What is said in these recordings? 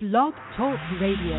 Blog Talk Radio.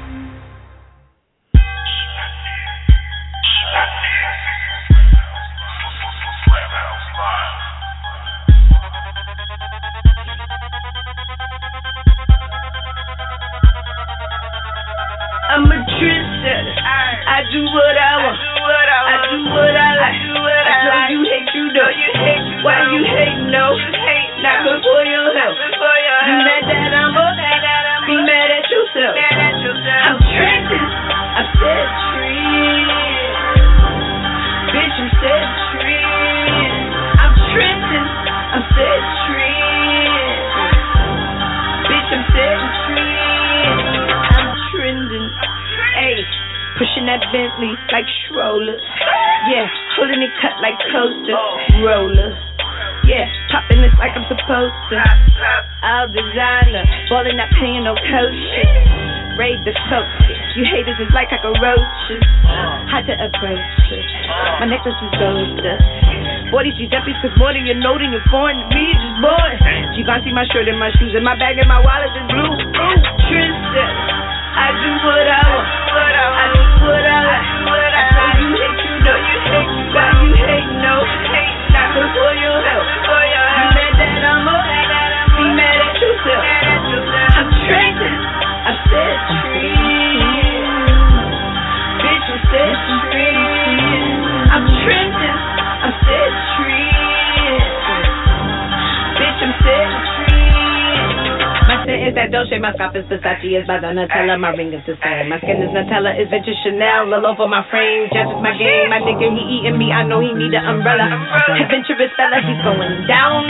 I'm a trendsetter. I do what I want. I do what I like. I know you hate, you know. Why you hate? No. Not good for your health. You mad that I'm up? Be mad at yourself. I'm trending. I said trend. Bitch, I'm said trend. I'm trending. I said trend. Bitch, I'm said trend. I'm trending. Ayy, pushing that Bentley like strollers. Yeah, holding it cut like coasters. Rollers. Yeah, popping this like I'm supposed to. All designer, ballin' not paying no coaches. Raid the focus. You haters is like cockroaches. Hard to approach it. My necklace is gold dust. 40 these Jeffries, cause more than you know than you're foreign to me, it's just boring. Givenchy, my shirt and my shoes, and my bag and my wallet is blue. Trendsetter. I do what I want. I do what I like. I know you hate, you know. Why you hate? No. Not good for your health. You mad that I'm up? Be mad at yourself. I'm trending. I said trend. Bitch, I said trend. I'm trending. I said trend. Bitch, I'm said trend. My scent is that Dolce, my scalp is Versace, is by Donatella, my ring is the same. My skin is Nutella, is Vintage Chanel, all over my frame, just is my game. My nigga, he eating me, I know he need an umbrella. Adventurous fella, he's going down,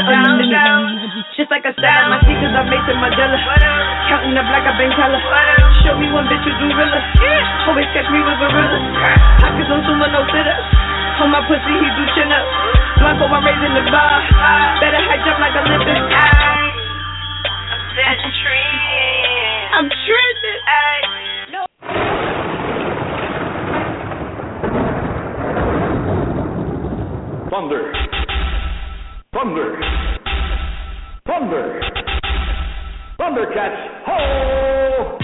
just like a salad. My sneakers are made to Mandela, counting up like a bank teller. Show me one bitch who do realer, always catch me with gorillas. Pockets on Suma, no sitters. On my pussy, he do chin up. Blanco, I'm raising the bar. Better high jump like Olympus. I'm trending. No. Thunder. Thunder. Thunder. Thundercats. Ho!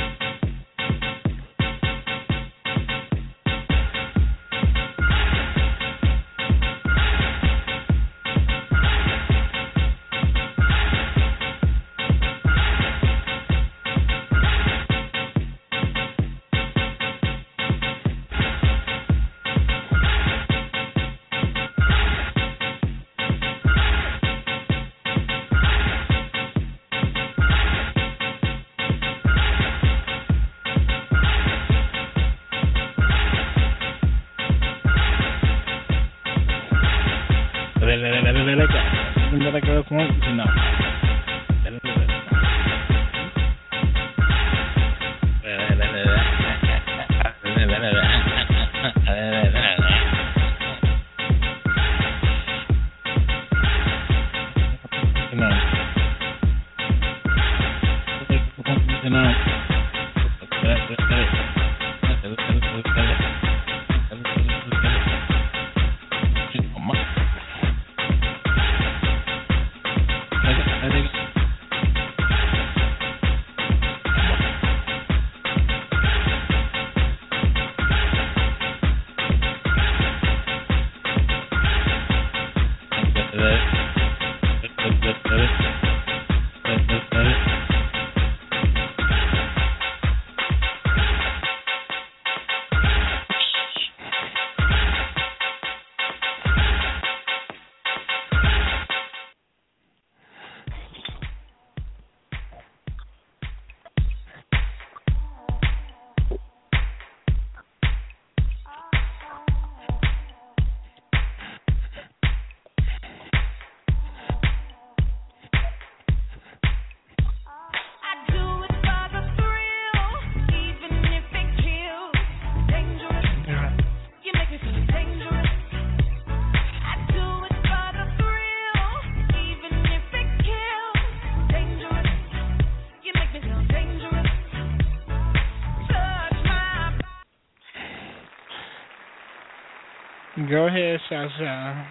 Go ahead, Shasha.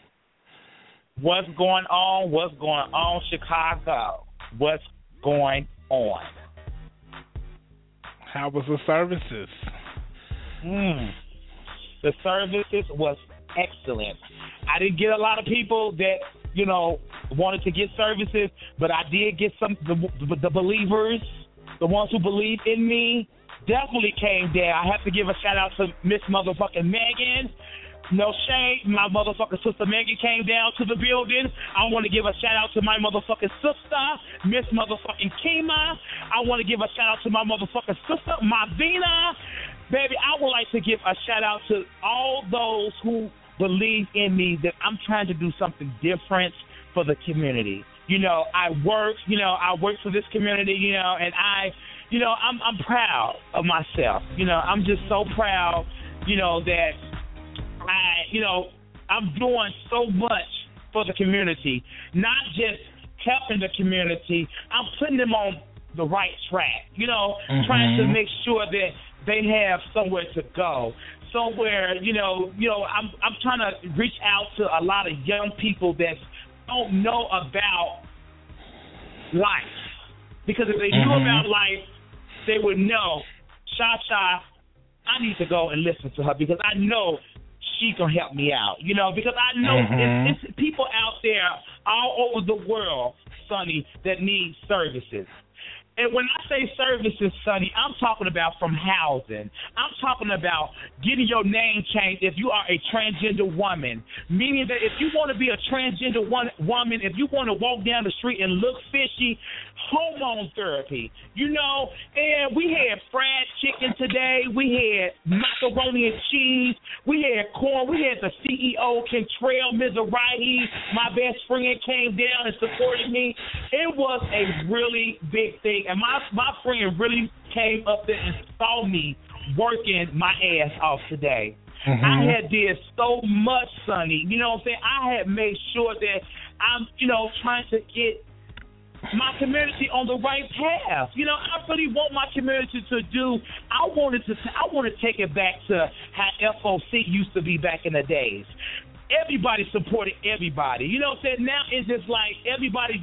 What's going on? What's going on, Chicago? What's going on? How was the services? The services was excellent. I didn't get a lot of people that, wanted to get services, but I did get some, the believers, the ones who believe in me, definitely came there. I have to give a shout out to Miss Motherfucking Megan. No shame, my motherfucking sister Megan came down to the building. I want to give a shout out to my motherfucking sister, Miss Motherfucking Kima. I want to give a shout out to my motherfucking sister, Mavina. Baby, I would like to give a shout out to all those who believe in me that I'm trying to do something different for the community. I work for this community, and I'm proud of myself. I'm just so proud, that I'm doing so much for the community, not just helping the community. I'm putting them on the right track, trying to make sure that they have somewhere to go. Somewhere, I'm trying to reach out to a lot of young people that don't know about life. Because if they knew about life, they would know, Cha-Cha, I need to go and listen to her because I know she can help me out, because I know it's people out there all over the world, Sonny, that need services. And when I say services, Sonny, I'm talking about from housing. I'm talking about getting your name changed if you are a transgender woman, meaning that if you want to be a transgender woman, if you want to walk down the street and look fishy, hormone therapy, and we had fried chicken today. We had macaroni and cheese. We had corn. We had the CEO, Kentrell Mizrahi. My best friend came down and supported me. It was a really big thing. And my friend really came up there and saw me working my ass off today. I had did so much, Sonny. You know what I'm saying? I had made sure that I'm, trying to get my community on the right path. I really want my community to do. I want to take it back to how FOC used to be back in the days. Everybody supported everybody. You know what I'm saying? Now it's just like everybody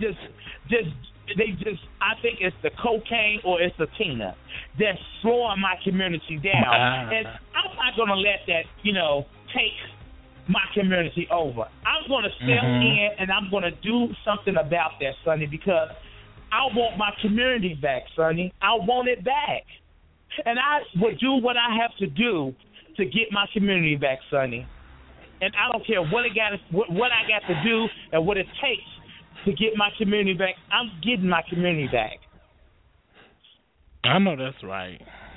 I think it's the cocaine or it's the Tina that's slowing my community down. And I'm not going to let that, take my community over. I'm going to step in and I'm going to do something about that, Sonny, because I want my community back, Sonny. I want it back. And I will do what I have to do to get my community back, Sonny. And I don't care what I got to do and what it takes to get my community back. I'm getting my community back. I know that's right.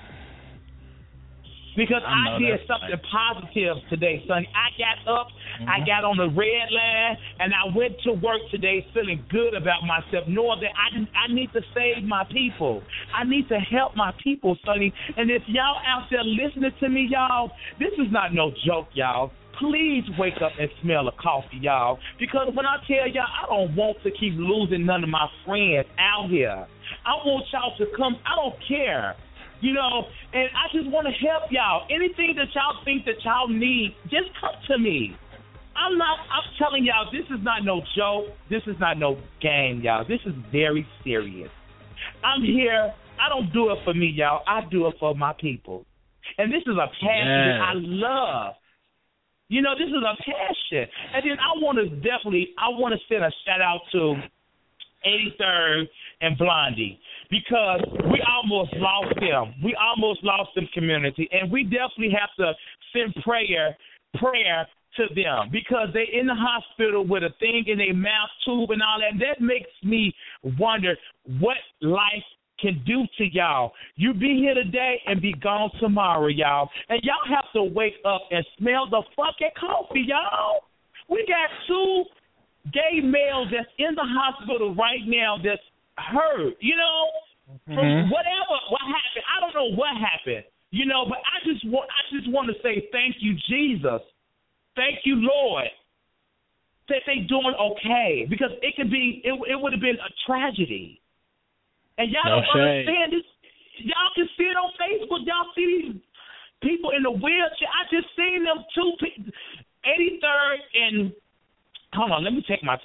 Because I did something positive today, Sonny. I got up, I got on the red line, and I went to work today feeling good about myself, knowing that I need to save my people. I need to help my people, Sonny. And if y'all out there listening to me, y'all, this is not no joke, y'all. Please wake up and smell a coffee, y'all. Because when I tell y'all, I don't want to keep losing none of my friends out here. I want y'all to come. I don't care. And I just want to help y'all. Anything that y'all think that y'all need, just come to me. I'm telling y'all, this is not no joke. This is not no game, y'all. This is very serious. I'm here. I don't do it for me, y'all. I do it for my people. And this is a passion that I love. This is a passion. And then I want to send a shout out to 83rd and Blondie, because we almost lost them. We almost lost them, community, and we definitely have to send prayer to them, because they're in the hospital with a thing in their mouth tube and all that. And that makes me wonder what life can do to y'all. You be here today and be gone tomorrow, y'all. And y'all have to wake up and smell the fucking coffee, y'all. We got 2 gay males that's in the hospital right now that's hurt, from what happened. I don't know what happened, but I just want to say thank you, Jesus. Thank you, Lord, that they doing okay, because it would have been a tragedy. And y'all don't understand this. Y'all can see it on Facebook. Y'all see these people in the wheelchair. I just seen them 2 83rd and hold on, let me take my time.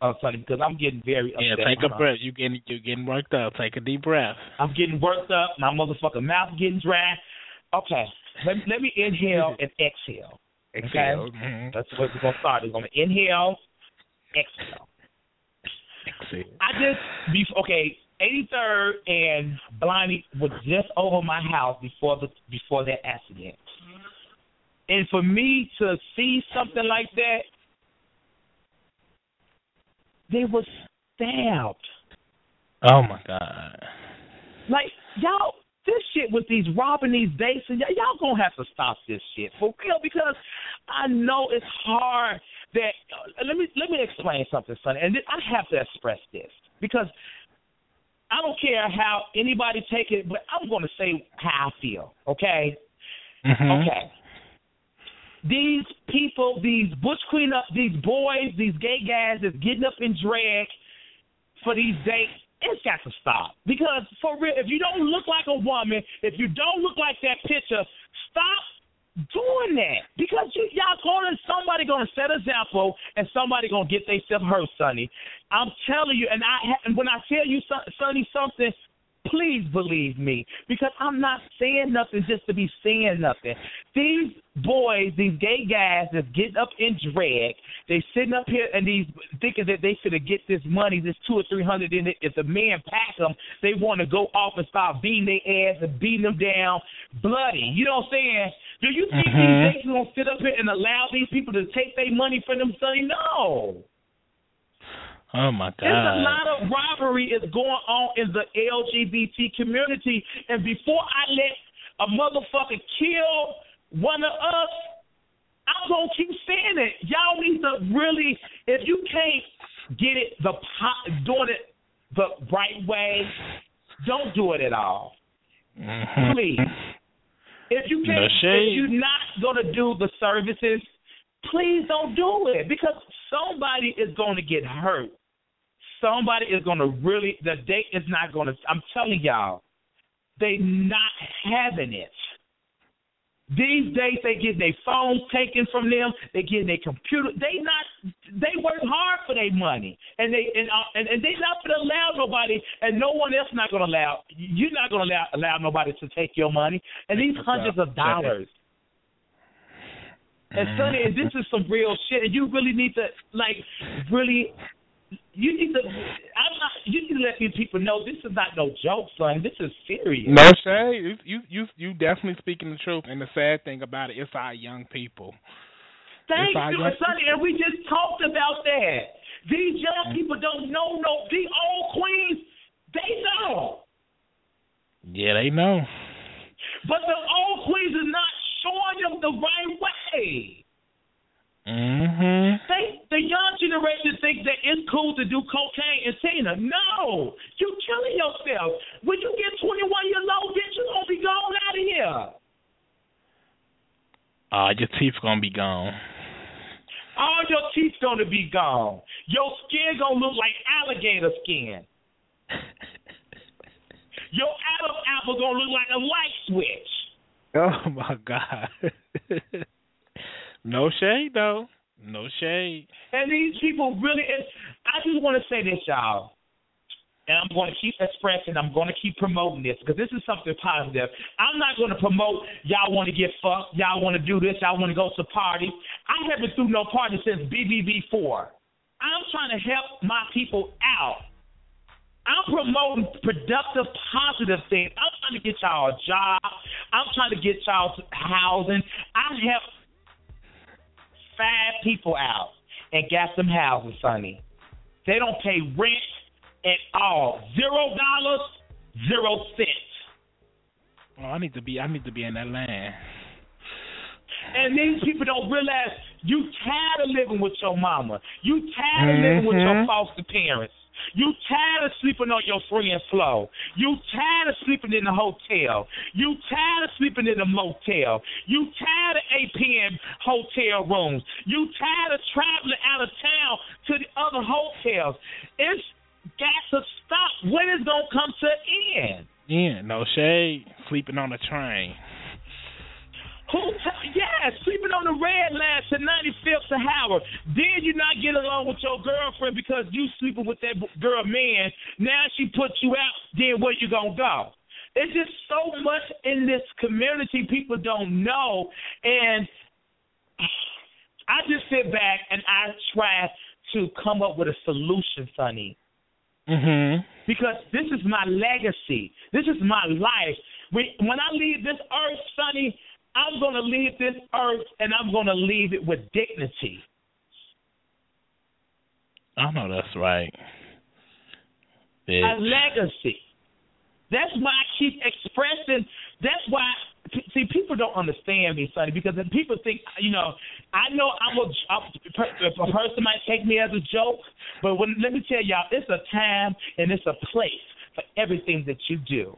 Sonny, because I'm getting very upset. Yeah, take a breath. You're getting worked up. Take a deep breath. I'm getting worked up. My motherfucking mouth getting dry. Okay, let me inhale and exhale. Exhale. Okay? Mm-hmm. That's what we're going to start. We're going to inhale, exhale. Exhale. I just, 83rd and Blimey was just over my house before that accident. And for me to see something like that, they were stabbed. Oh, my God. Like, y'all, this shit with these robbing these dates, and y'all gonna have to stop this shit for real, because I know it's hard that, let me explain something, Sonny, and I have to express this, because I don't care how anybody take it, but I'm going to say how I feel, okay? Mm-hmm. Okay. These people, these butch queen up, these boys, these gay guys that's getting up in drag for these dates, it's got to stop. Because for real, if you don't look like a woman, if you don't look like that picture, stop doing that. Because somebody gonna set an example, and somebody gonna get themselves hurt, Sonny. I'm telling you, and when I tell you, Sonny, something, please believe me, because I'm not saying nothing just to be saying nothing. These boys, these gay guys that's getting up in drag, they sitting up here and these thinking that they should get this money, this $200 or $300 in it. If the man pack them, they want to go off and start beating their ass and beating them down bloody. You know what I'm saying? Do you think these niggas gonna sit up here and allow these people to take their money from them, Sonny? No. Oh, my God. There's a lot of robbery is going on in the LGBT community. And before I let a motherfucker kill one of us, I'm going to keep saying it. Y'all need to really, if you can't get it, doing it the right way, don't do it at all. Mm-hmm. Please. If you can't, if you're not going to do the services, please don't do it, because somebody is going to get hurt. Somebody is going to really, the date is not going to, I'm telling y'all, they not having it. These days they get their phones taken from them, they get their computer, they work hard for their money. And they not going to allow nobody, and no one else not going to allow, you're not going to allow nobody to take your money, and these hundreds of dollars. And Sonny, and this is some real shit, and you really need to, you need to let these people know this is not no joke, son. This is serious. No shade. You definitely speaking the truth. And the sad thing about it, it's our young people. Thank you, Sonny. And we just talked about that. These young people don't know these old queens, they know. Yeah, they know. But the old queens are not showing them the right way. Mm-hmm. The young generation think that it's cool to do cocaine and Tina. No, you killing yourself. When you get 21 years old, bitch, you gonna be gone out of here. Your teeth gonna be gone. All your teeth gonna be gone. Your skin gonna look like alligator skin. Your Adam apple gonna look like a light switch. Oh my God. No shade, though. No shade. And these people really, I just want to say this, y'all. And I'm going to keep expressing, I'm going to keep promoting this, because this is something positive. I'm not going to promote y'all want to get fucked, y'all want to do this, y'all want to go to parties. I haven't threw no party since BBB4. I'm trying to help my people out. I'm promoting productive, positive things. I'm trying to get y'all a job. I'm trying to get y'all housing. I help 5 people out and got some houses, Sonny. They don't pay rent at all. $0, 0 cents. Oh, I need to be in that land. And these people don't realize you tired of living with your mama. You tired of living with your foster parents. You tired of sleeping on your friend's floor. You tired of sleeping in the hotel. You tired of sleeping in the motel. You tired of APM hotel rooms. You tired of traveling out of town to the other hotels. It's got to stop. When is it going to come to an end? Yeah, no shade. Sleeping on a train. Sleeping on the red line to 95th to Howard. Then you not get along with your girlfriend because you sleeping with that girl man. Now she puts you out. Then where you gonna go? It's just so much in this community people don't know, and I just sit back and I try to come up with a solution, Sonny. Mm-hmm. Because this is my legacy. This is my life. When I leave this earth, Sonny, I'm going to leave this earth and I'm going to leave it with dignity. I know that's right. A legacy. That's why I keep expressing. That's why, see, people don't understand me, Sonny, because people think, I know a person might take me as a joke, but let me tell y'all, it's a time and it's a place for everything that you do.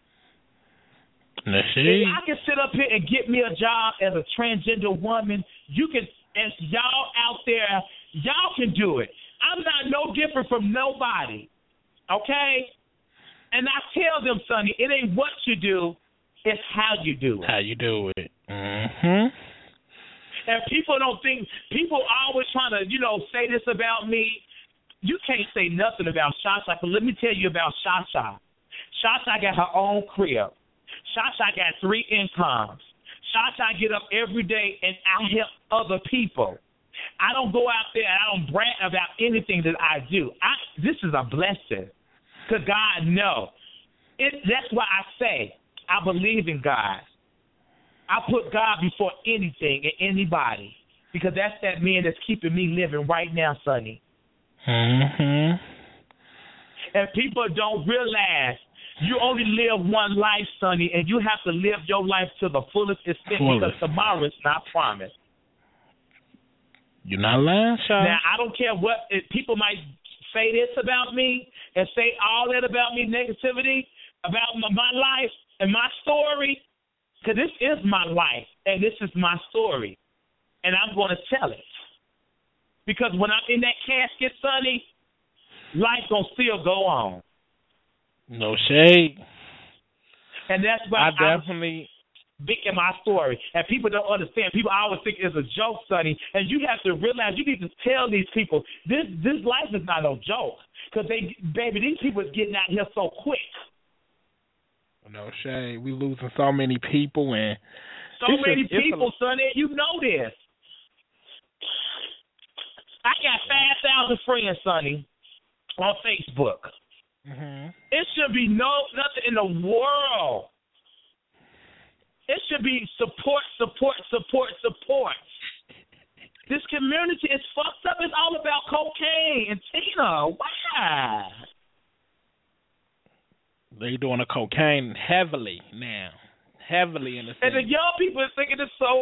If I can sit up here and get me a job as a transgender woman, you can, as y'all out there, y'all can do it. I'm not no different from nobody, okay? And I tell them, Sonny, it ain't what you do, it's how you do it. How you do it. Mm-hmm. And people don't think, people always trying to, say this about me. You can't say nothing about Shasha, but let me tell you about Shasha. Shasha got her own crib. Shasha got 3 incomes. Shasha get up every day and I help other people. I don't go out there and I don't brag about anything that I do. This is a blessing. Because God knows. That's why I say I believe in God. I put God before anything and anybody. Because that's that man that's keeping me living right now, Sonny. Mm-hmm. And people don't realize you only live one life, Sonny, and you have to live your life to the fullest extent because tomorrow is not promised. You're not lying, Sean. Now, I don't care what people might say this about me and say all that about me, negativity, about my life and my story, because this is my life and this is my story, and I'm going to tell it. Because when I'm in that casket, Sonny, life going to still go on. No shade. And that's why I definitely speaking my story. And people don't understand. People always think it's a joke, Sonny. And you have to realize you need to tell these people this life is not no joke. Because these people is getting out here so quick. No shade. We losing so many people and so many people, Sonny. You know this. I got 5,000 friends, Sonny, on Facebook. Mm-hmm. It should be nothing in the world. It should be support. This community is fucked up. It's all about cocaine and Tina. Why? They doing the cocaine heavily now. Heavily in the city. And the young people are thinking it's so...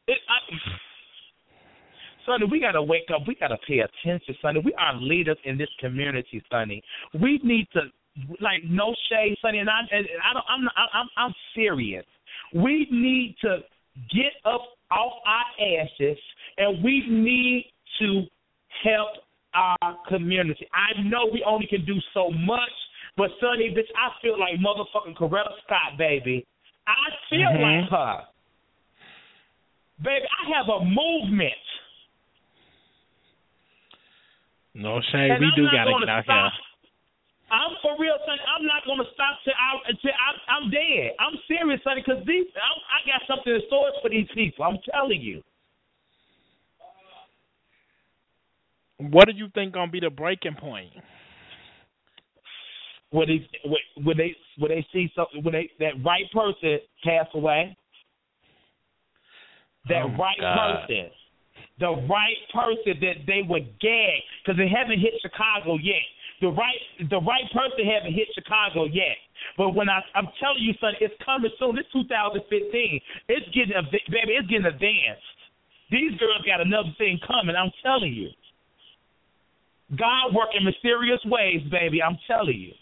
Sonny, we got to wake up. We got to pay attention, Sonny. We are leaders in this community, Sonny. We need to, no shade, Sonny. And I'm serious. We need to get up off our asses, and we need to help our community. I know we only can do so much, but Sonny, bitch, I feel like motherfucking Coretta Scott, baby. I feel like her. Baby, I have a movement. No shade. And we do got to get out here. I'm for real, Sonny. I'm not going to stop until I'm dead. I'm serious, Sonny, because I got something in store for these people. I'm telling you. What do you think going to be the breaking point? When they see something, that right person pass away. That person. The right person that they would gag, because they haven't hit Chicago yet. The right person haven't hit Chicago yet. But when I'm telling you, son, it's coming soon. It's 2015. It's getting advanced. These girls got another thing coming. I'm telling you. God working mysterious ways, baby. I'm telling you.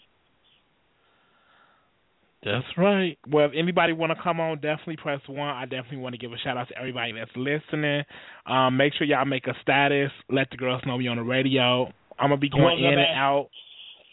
That's right. Well, if anybody want to come on, definitely press 1. I definitely want to give a shout-out to everybody that's listening. Make sure y'all make a status. Let the girls know we on the radio. I'm going to be going in and out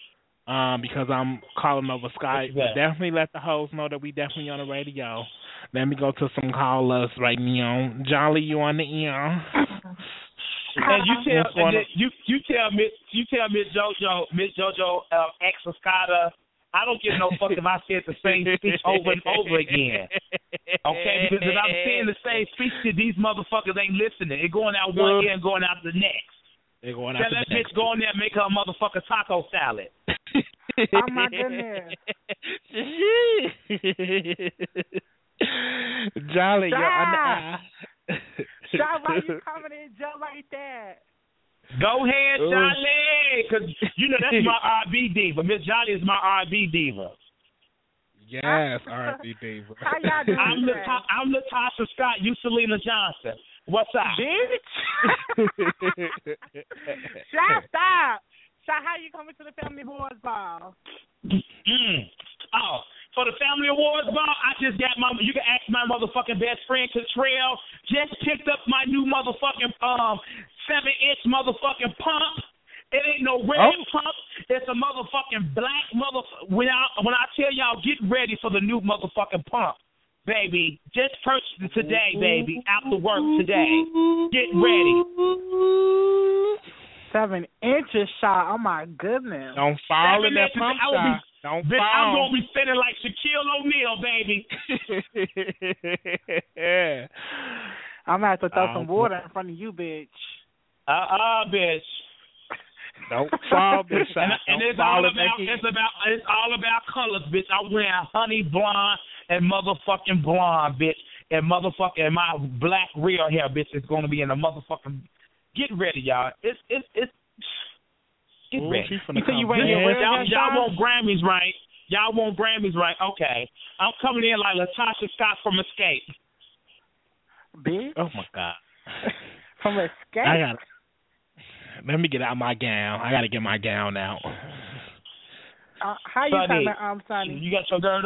because I'm calling over Skype. Definitely let the hoes know that we definitely on the radio. Let me go to some callers right now. Jolly, you on the air? And you tell Miss JoJo ex Escada, I don't give no fuck if I said the same speech over and over again. Okay, because if I'm saying the same speech to these motherfuckers ain't listening. It going out one ear and going out the next. They're going out Tell that bitch go in there and make her a motherfucking taco salad. Oh my goodness. Jolly, you're on the air. Sean, why you coming in just like that? Go ahead, Jolly, because you know that's my R&B diva. Miss Jolly is my R&B diva. Yes, R&B diva. How y'all doing? I'm Latasha Scott. You Selena Johnson. What's up, bitch? Stop. Sean, how you coming to the Family Awards Ball? Oh, for the Family Awards Ball, I just got you can ask my motherfucking best friend, Catrell, just picked up my new motherfucking 7-inch motherfucking pump. It ain't no red pump. It's a motherfucking black When I tell y'all, get ready for the new motherfucking pump, baby. Just purchase it today, baby. After work today. Get ready. 7 inches shot. Oh my goodness. Don't fall in that pump shot. Don't fall. I'm gonna be spinning like Shaquille O'Neal, baby. I'm gonna have to throw some water in front of you, bitch. Bitch. Don't fall, bitch. It's all about colors, bitch. I'm wearing honey blonde and motherfucking blonde, bitch, and motherfucking my black real hair, bitch. Is gonna be in a motherfucking. Get ready, y'all. It's get ready. You say you wearing your real hair? Y'all want Grammys, right? Y'all want Grammys, right? Okay. I'm coming in like Latasha Scott from Escape. Bitch. Oh my God. From Escape. Let me get out my gown. I gotta get my gown out. How you coming, Sonny? You got your girdle?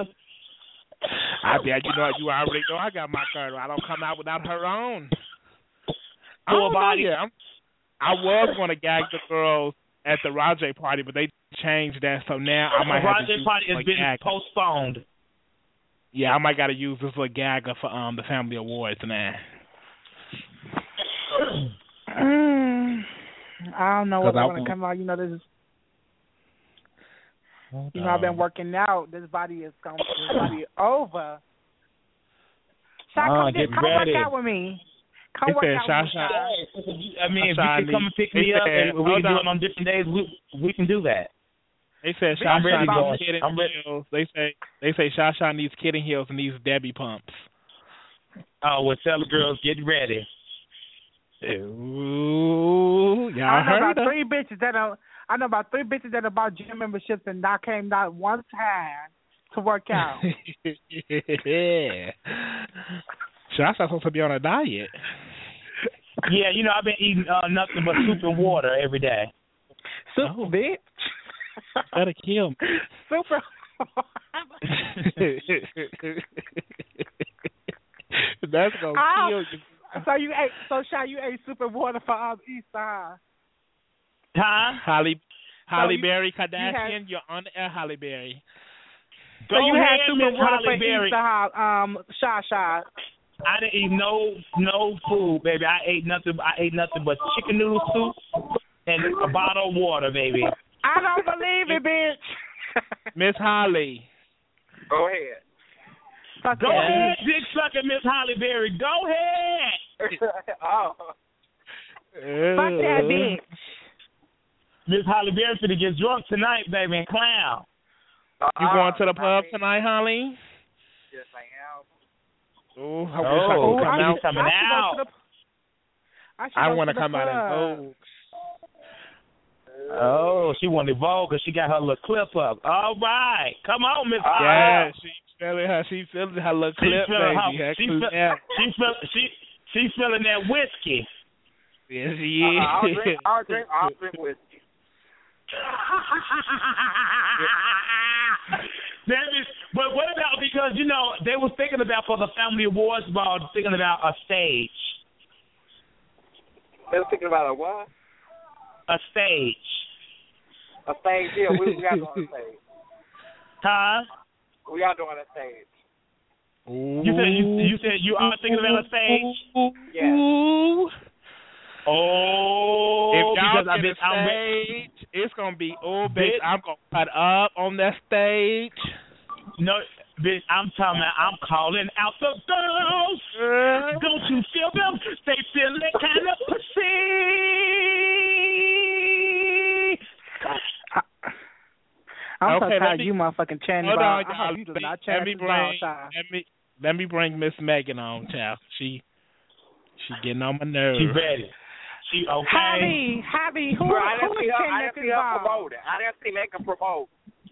You already know I got my girdle. I don't come out without her on. I was going to gag the girls at the Rajay party, but they changed that, so now I might have to use Rajay party has been postponed. Yeah, I might got to use this little gagger for the Family Awards now. I don't know what's going to come out. You know, this is. You know, I've been working out. This body is going to be over. Come work out with me. Come work out with me. I mean, if you can come and pick me up and we can do it on different days, we can do that. They said Shasha needs kitten heels. They say Shasha needs kitten heels and needs Debbie pumps. Oh, well, tell the girls, get ready. Ooh, y'all I know heard about three bitches that are about gym memberships and not came out one time to work out. Yeah. Shasha's supposed to be on a diet. Yeah, you know, I've been eating nothing but soup and water every day. Soup, bitch. That'll kill me. Super. That's gonna kill you. So you ate super water for Easter, huh? Holly Berry Kardashian, you're on the air, Holly Berry. So you had super water for Easter, Shasha. I didn't eat no food, baby. I ate nothing but chicken noodle soup and a bottle of water, baby. I don't believe it, bitch. Miss Holly. Go ahead. Go ahead, dick sucker, Miss Holly Berry. Go ahead. Fuck that bitch. Miss Holly Berry finna get drunk tonight, baby, and clown. You going to the pub tonight, Holly? Yes, I am. Oh, I wish I could come out. Coming out. I want to come out in Vogue. Oh, she wanted Vogue because she got her little clip up. All right. Come on, Miss. Yeah, she's feeling her little clip, baby. She's feeling that whiskey. Yes, she is. I'll drink whiskey. But what about, because, you know, they was thinking about for the Family Awards Ball, thinking about a stage. They were thinking about a what? A stage. A stage, yeah. We got doing a stage. Huh? We are doing a stage. Ooh. You said you are thinking about a stage. Yeah. Ooh. Oh, If y'all because get a stage, it's gonna be bitch. I'm gonna cut up on that stage. No, bitch, I'm talking about, I'm calling out the girls. Don't you feel them? They feel that kind of pussy. I'm Okay, so tired of you motherfucking chanting Hold about. on, I y'all. hope you do not chant Let me bring Miss Megan on, child. She getting on my nerves. She ready. She okay. Javi, who Bro, I who didn't see is her. I Ken didn't see her involved? promote it. I didn't see Megan promote.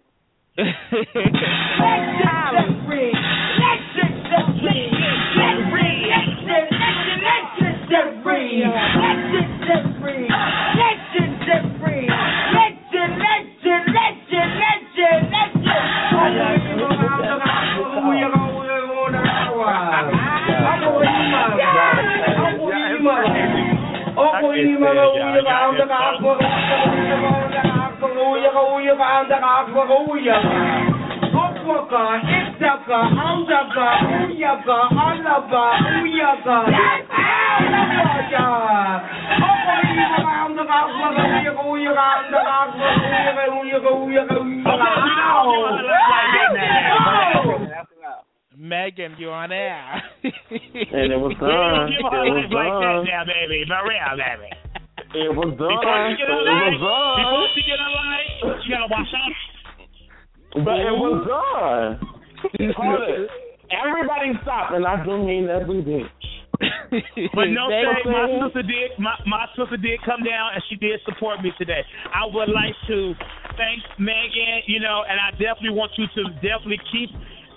Megan, you on air. And it was done. Give her a life like that now, baby. For real, baby. It was done. Before she get a life, she gotta wash up. But it was done. Hold it. Everybody stop, and I do mean everything. But no shade, my sister did come down and she did support me today. I would like to thank Megan, and I definitely want you to definitely keep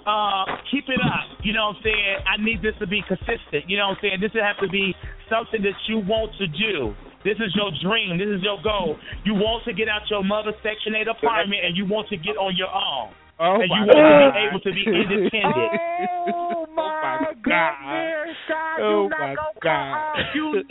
it up. You know what I'm saying? I need this to be consistent. You know what I'm saying? This will have to be something that you want to do. This is your dream. This is your goal. You want to get out your mother's Section 8 apartment and you want to get on your own. Oh and you my want God. to be able to be independent. Oh my God. God. Oh my God.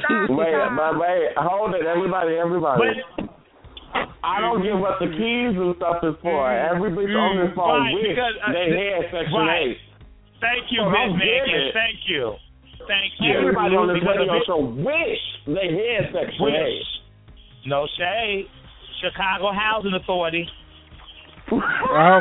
Wait, hold it, everybody. But, I don't give what the keys and stuff is for. Every bitch on this phone wish they had Section 8. Thank you, Miss Megan. Thank you. Everybody on this radio show wish they had Section 8. No shade. Chicago Housing Authority. Oh.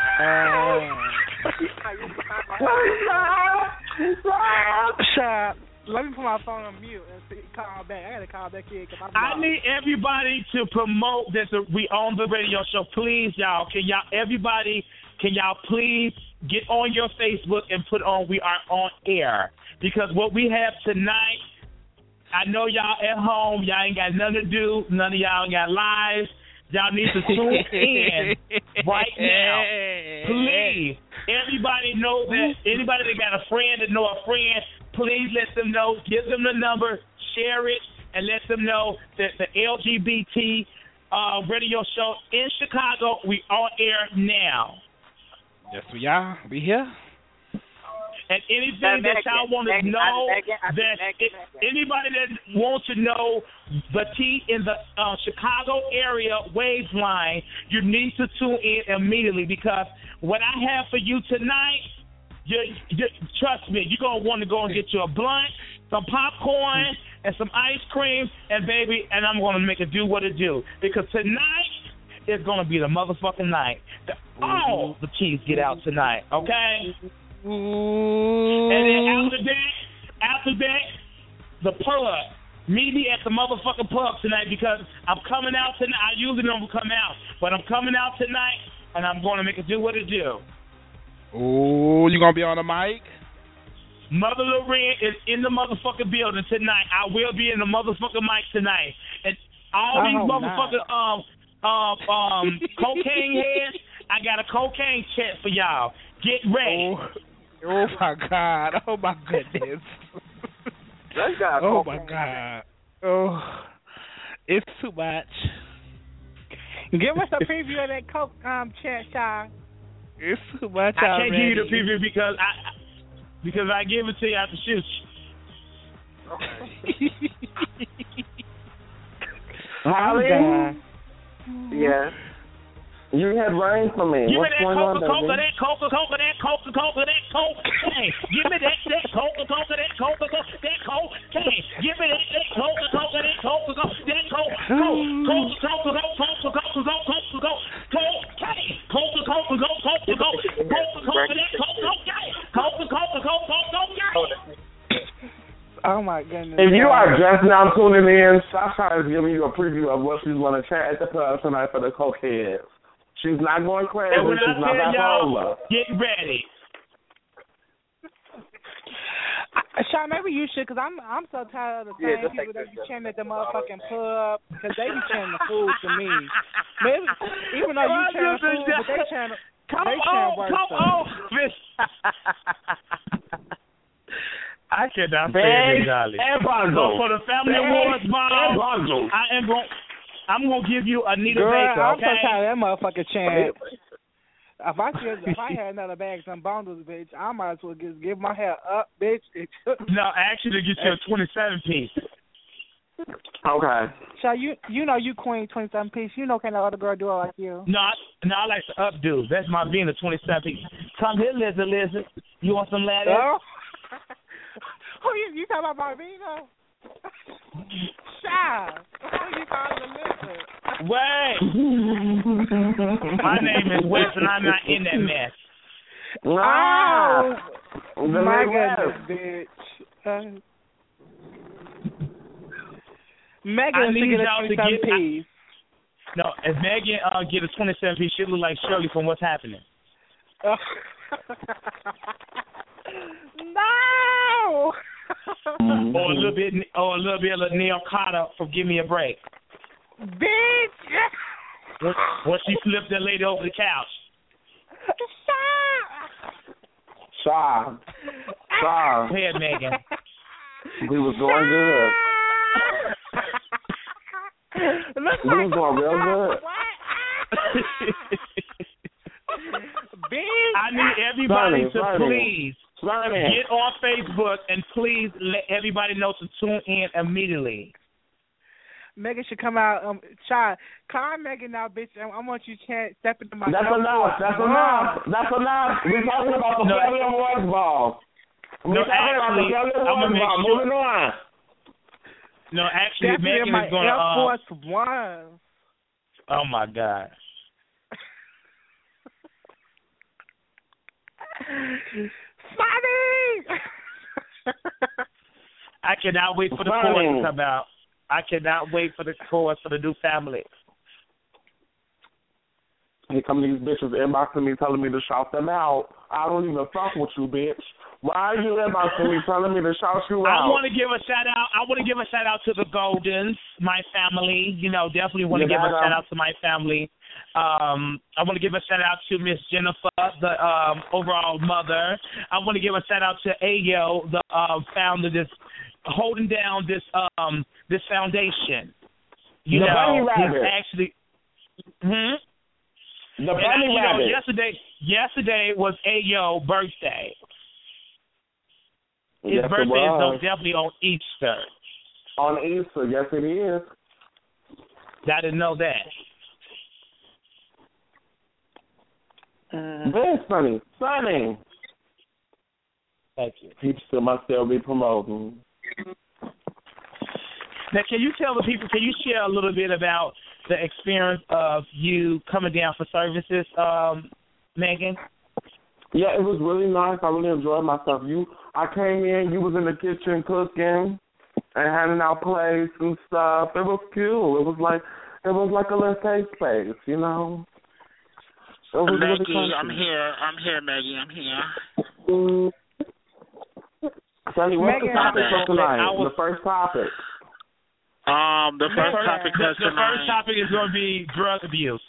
Shut. Let me put my phone on mute and call back. I gotta call back here because I need everybody to promote this. We on the radio show, please, y'all. Can y'all please get on your Facebook and put on We Are On Air, because what we have tonight, I know y'all at home, y'all ain't got nothing to do. None of y'all got lives. Y'all need to tune in right now. Please. Everybody know that. Anybody that got a friend that know a friend, please let them know. Give them the number. Share it. And let them know that the LGBT radio show in Chicago, we on air now. Yes, we are. We here. And anything that y'all want to know, anybody that wants to know the tea in the Chicago area waves line, you need to tune in immediately, because what I have for you tonight, trust me, you're going to want to go and get you a blunt, some popcorn, and some ice cream, and baby, and I'm going to make it do what it do, because tonight is going to be the motherfucking night that all the keys get out tonight, okay? Ooh. And then after that, the plug. Meet me at the motherfucking plug tonight, because I'm coming out tonight. I usually don't come out, but I'm coming out tonight, and I'm going to make it do what it do. Ooh, you going to be on the mic? Mother Loren is in the motherfucking building tonight. I will be in the motherfucking mic tonight. And all these motherfucking cocaine heads, I got a cocaine check for y'all. Get ready. Oh my God. Oh my goodness. Oh my God. Oh, it's too much. Give us a preview of that coke chat, Sean. It's too much. I can't give you the preview because I give it to you after shoot. Holly? Yeah. You had rain for me. Give What's me that going on, Coca-Cola, baby? that Coca-Cola, that Coca-Cola, that cocaine. Give me that Coca-Cola, that Coca-Cola, that cocaine. Give me that Coca-Cola, that Coca-Cola, that Coca-Cola, cocaine. Coca-Cola, Oh my goodness. If you are just now tuning in, Sasha is giving you a preview of what she's going to chat at the club tonight for the cokeheads. She's not going crazy. And when She's I not tell bipolar. y'all, get ready. Sean, maybe you should, because I'm so tired of the same people that be chanting at the motherfucking pub, because they be chanting the food to me. Maybe, even though you chant the food, but they chant worse. Come on, Miss. I cannot stand it, darling. So for the Family Awards ball, I'm gonna give you Anita Baker. I'm Okay? so tired of that motherfucking chant. If I had another bag of some bundles, bitch, I might as well just give my hair up, bitch. No, actually, get you a 27-piece. Okay. So you know you queen 27-piece. You know can't no other girl do it like you. No, I like to updo. That's my being a 27-piece. Come here, lizard. You want some lettuce? Oh. Who you talking about, Barbino? Shy. Who you calling a lizard? Wait. My name is Wes, and I'm not in that mess. Oh, The my Midwest. goodness, bitch. Megan I should need get y'all a to get. 27-piece. No, if Megan get a 27-piece, she look like Shirley from What's Happening. No. Or a little bit of Neil Carter from Give Me a Break. Bitch. When she flipped that lady over the couch. Shy. Go ahead, Megan. We was going good. We was going real good. I need everybody to please Sonny. get on Facebook and please let everybody know to tune in immediately. Megan should come out. Shy, call Megan now, bitch. I want you to step into my. That's enough. We're talking about the Family Awards ball. Moving on. No, actually, Definitely Megan my is going to. Air Force One. Oh my God. Sonny! I cannot wait for the chorus to come out. I cannot wait for the chorus for the new family. Here come these bitches inboxing me telling me to shout them out. I don't even fuck with you, bitch. Why are you inboxing me telling me to shout you out? I want to give a shout out. I want to give a shout out to the Goldens, my family. You know, definitely want to give a shout out to my family. I want to give a shout out to Miss Jennifer, the overall mother. I want to give a shout out to Ayo, the founder that's holding down this foundation. You know, he's actually. The bunny rabbit. Yesterday was Ayo's birthday. His birthday is definitely on Easter. On Easter, yes it is. I didn't know that. Very funny. Sunny. Thank you. He must still be promoting. Now, can you tell the people, can you share a little bit about the experience of you coming down for services, Megan? Yeah, it was really nice. I really enjoyed myself. I came in, you was in the kitchen cooking and handing out plates and stuff. It was cool. It was like a little safe space, you know. Maggie, I'm here, Maggie. I'm here. Sonny, what's the topic for tonight? The first topic. The first topic is going to be drug abuse.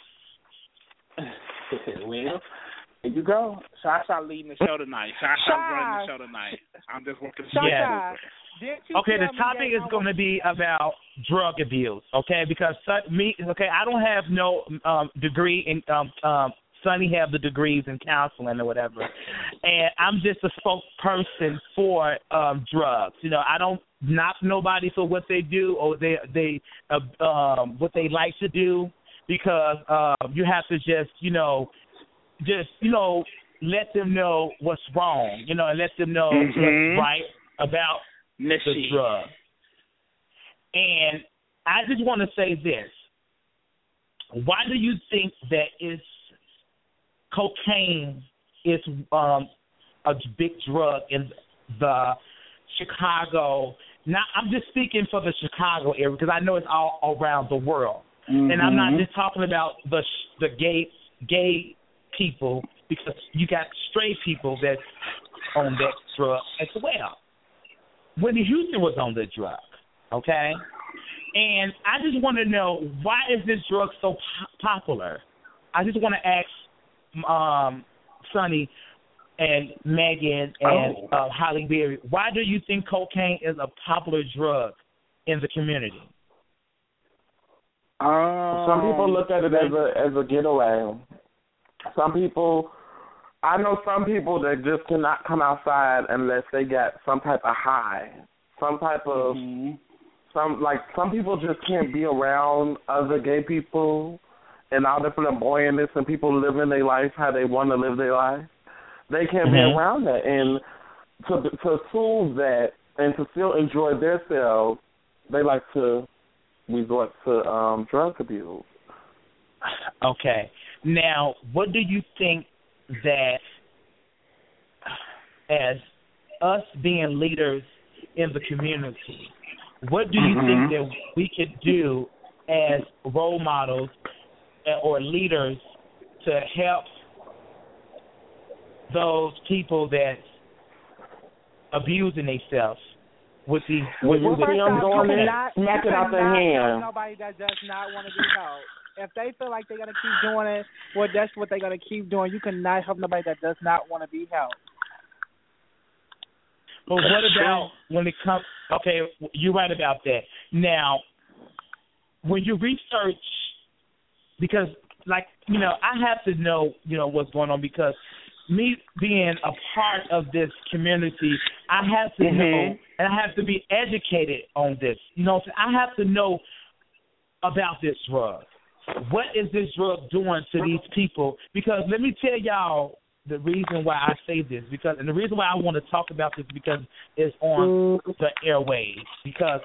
Well, here you go. Sasha leading the show tonight. Sasha running the show tonight. I'm just working the show. Yeah. Okay, the topic is going to be about drug abuse. Okay, because I don't have no degree in. Sonny have the degrees in counseling or whatever, and I'm just a spokesperson for drugs. You know, I don't knock nobody for what they do or they what they like to do, because you have to just let them know what's wrong, and let them know what's right about the drug. And I just want to say this. Why do you think that cocaine is a big drug in the Chicago? Now, I'm just speaking for the Chicago area because I know it's all around the world. And I'm not just talking about the gay people, because you got straight people that's on that drug as well. Whitney Houston was on the drug, okay? And I just want to know, why is this drug so popular? I just want to ask Sonny and Megan and Halle Berry, why do you think cocaine is a popular drug in the community? Some people look at it as a getaway. I know some people that just cannot come outside unless they get some type of high, some type of some people just can't be around other gay people and all the flamboyantness and people living their life how they want to live their life. They can't be around that, and to soothe that and to still enjoy themselves, they like to resort to drug abuse. Okay. Now, what do you think that, as us being leaders in the community, what do you think that we could do as role models or leaders to help those people that's abusing themselves with these? Smack it out their hand. Nobody that does not want to be helped. If they feel like they're going to keep doing it, well, that's what they're going to keep doing. You cannot help nobody that does not want to be helped. But what about when it comes – okay, you're right about that. Now, when you research – because, I have to know, what's going on, because me being a part of this community, I have to know, and I have to be educated on this. I have to know about this drug. What is this drug doing to these people? Because let me tell y'all the reason why I say this, and the reason why I want to talk about this, because it's on the airwaves. Because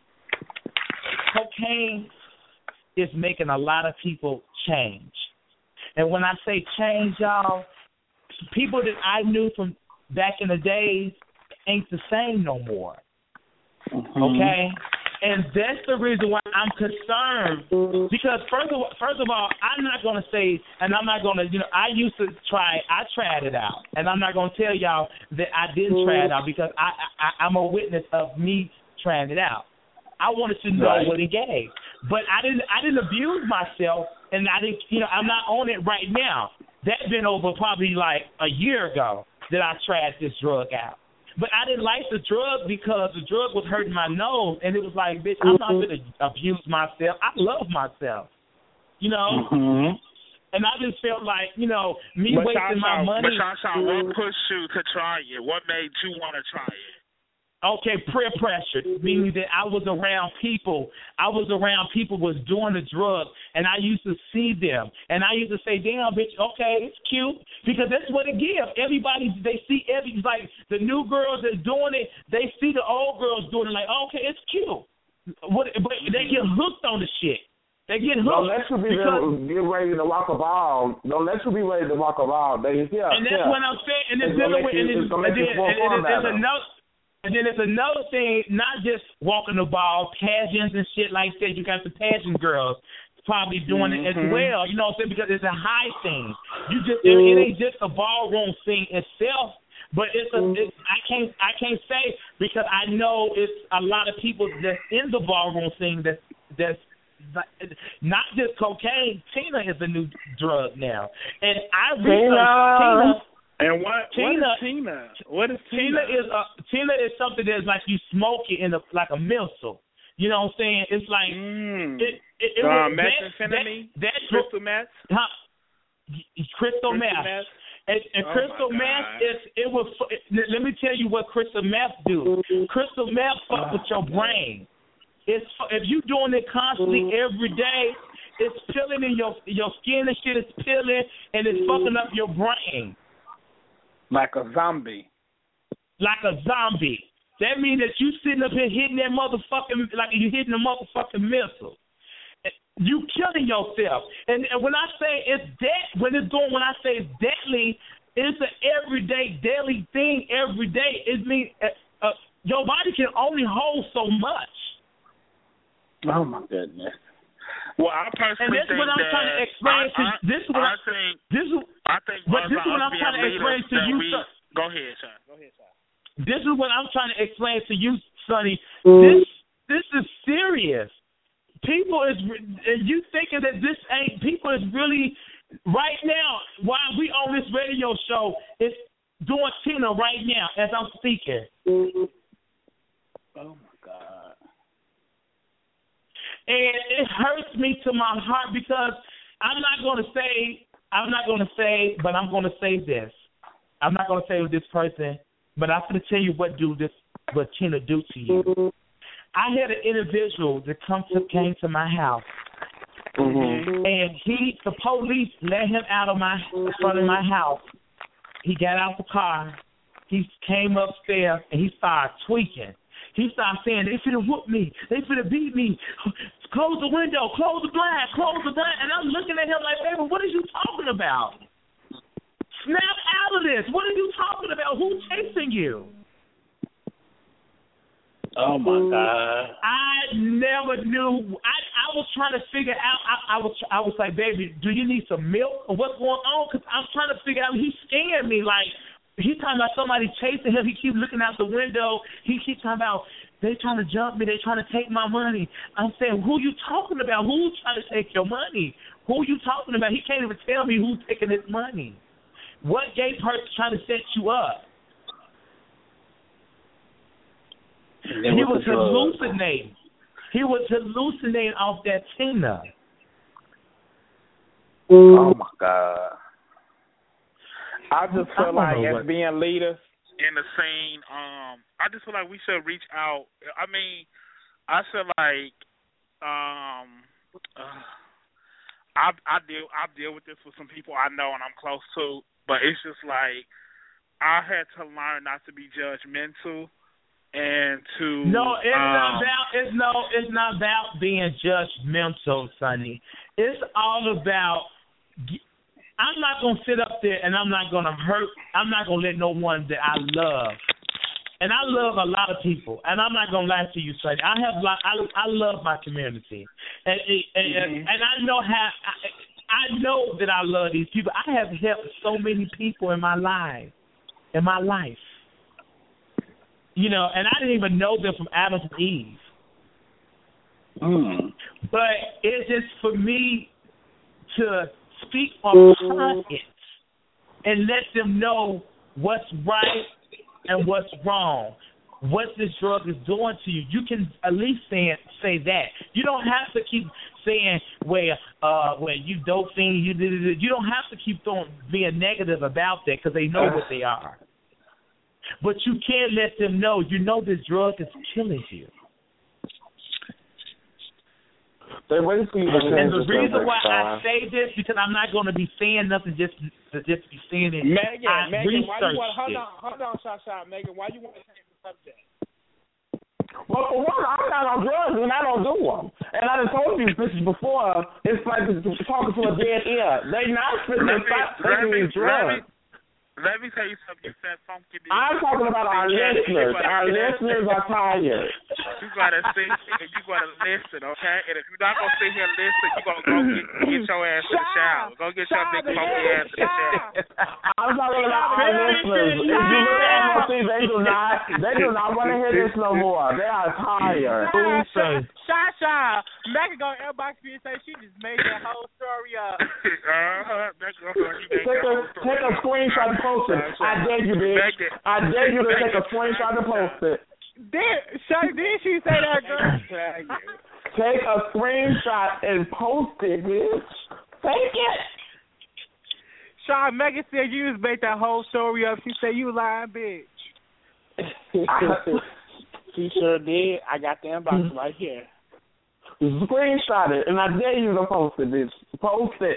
cocaine is making a lot of people change. And when I say change, y'all, people that I knew from back in the days ain't the same no more. Okay? And that's the reason why I'm concerned. Because first of all, I'm not going to say, and I'm not going to, I tried it out. And I'm not going to tell y'all that I didn't try it out, because I'm a witness of me trying it out. I wanted to know what it gave. But I didn't abuse myself, and I didn't, I'm not on it right now. That's been over probably like a year ago that I tried this drug out. But I didn't like the drug because the drug was hurting my nose, and it was like, bitch, I'm not going to abuse myself. I love myself, And I just felt like, me wasting my money. But Shasha, what pushed you to try it? What made you want to try it? Okay, peer pressure, meaning that I was around people. Was doing the drug, and I used to see them, and I used to say, "Damn, bitch, okay, it's cute," because that's what it gives. Everybody, they see like the new girls that's doing it. They see the old girls doing it, like, okay, it's cute. But they get hooked on the shit. They get hooked. Don't let you get ready to walk a ball. Don't let you be ready to walk a ball. And that's what I'm saying. And it's dealing with, and then there's another thing, not just walking the ball, pageants and shit like that. You got the pageant girls probably doing it as well. You know what I'm saying? Because it's a high thing. It ain't just a ballroom thing itself, but I can't say, because I know it's a lot of people that's in the ballroom thing that's not just cocaine. Tina is a new drug now, and I researched Tina. And what is Tina? What is Tina? Tina is something that's like you smoke it in like a missile. You know what I'm saying? It's like methamphetamine, crystal meth. Crystal meth. And crystal meth let me tell you what crystal meth do. Crystal meth fuck with your brain. If you doing it constantly every day, it's peeling in your skin and shit is peeling and it's fucking up your brain. Like a zombie. Like a zombie. That means that you sitting up here hitting that motherfucking, like you hitting a motherfucking missile. You killing yourself. And when I say it's when I say it's deadly, it's an everyday, daily thing every day. It means your body can only hold so much. Oh, my goodness. Well, I personally think what I'm trying to explain to you. This is what I'm trying to explain to you. Go ahead, Sean. This is what I'm trying to explain to you, Sonny. This is serious. People is, and you thinking that this ain't, people is really, right now, while we on this radio show, it's doing Tina right now as I'm speaking. Oh, my God. And it hurts me to my heart because I'm not going to say, but I'm going to say this. I'm not going to say with this person, but I'm going to tell you what Tina do to you. I had an individual that came to my house, and the police let him out of front of my house. He got out the car, he came upstairs, and he started tweaking. He started saying, they finna whoop me, they finna beat me, close the window, close the blind, and I'm looking at him like, baby, what are you talking about? Snap out of this. What are you talking about? Who's chasing you? Oh, my God. I never knew. I was trying to figure out. I was like, baby, do you need some milk or what's going on? Because I'm trying to figure out. He scared me. Like, he's talking about somebody chasing him. He keeps looking out the window. He keeps talking about, they trying to jump me. They trying to take my money. I'm saying, who you talking about? Who's trying to take your money? Who you talking about? He can't even tell me who's taking his money. What gay person trying to set you up? He was hallucinating. He was hallucinating off that Tina. Oh, my God. I just feel like as being leaders in the scene, I just feel like we should reach out. I mean, I feel like I deal with this with some people I know and I'm close to, but it's just like I had to learn not to be judgmental. And to it's not about being judgmental, Sonny. It's all about. I'm not gonna sit up there and I'm not gonna hurt. I'm not gonna let no one that I love, and I love a lot of people, and I'm not gonna lie to you, Sonny. I love my community, and I know how. I know that I love these people. I have helped so many people in my life. You know, and I didn't even know them from Adam and Eve. But it's just for me to speak upon it and let them know what's right and what's wrong, what this drug is doing to you. You can at least say that. You don't have to keep saying, you dope fiend, you did it. You don't have to keep being negative about that because they know what they are. But you can't let them know, this drug is killing you. And the reason why I say this, because I'm not going to be saying nothing just to be saying it. Megan, why you want? Hold on, Shasha. Megan, why you want to change the subject? Well, for one, I'm not on drugs and I don't do them. And I done told you this before. It's like talking to a dead ear. They not fitting to stop taking these drugs. Let me tell you something. You said funky. I'm talking about our listeners. Our listeners are tired. You gotta sit and you gotta listen, okay? And if you're not gonna sit here and listen, you gotta go get your ass in the shower. Go get your big funky ass in the shower. I'm talking about our listeners. If you look at MLC, they do not want to hear this no more. They are tired. Shasha, Megan gonna inbox me and say she just made that whole story up. Take a screenshot and post it. I dare you, bitch. I dare you to take a screenshot and post it. Did she say that, girl? Take a screenshot and post it, bitch. Take it. Sean, Megan said you just made that whole story up. She said you lying, bitch. She sure did. I got the inbox right here. Screenshot it, and I dare you to post it, bitch. Post it.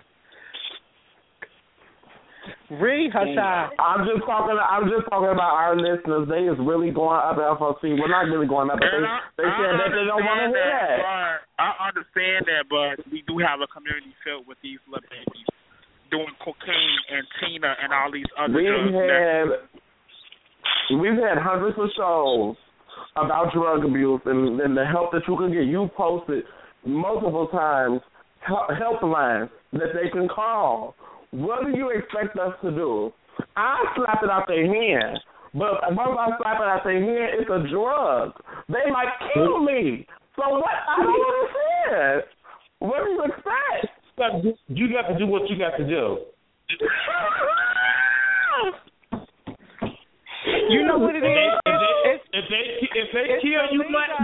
Read Hassan. I'm just talking about our listeners. They is really going up at FOC. We're not really going up, but they said that they don't want to hear that. I understand that, but we do have a community filled with these little babies doing cocaine and Tina and all these other drugs. We've had hundreds of shows about drug abuse and the help that you can get. You posted multiple times helplines that they can call. What do you expect us to do? I slap it out their hand, but once I slap it out their hand, it's a drug. They might kill me. So what? I don't understand. What do you expect? You got to do what you got to do. You know what it is? If they kill you,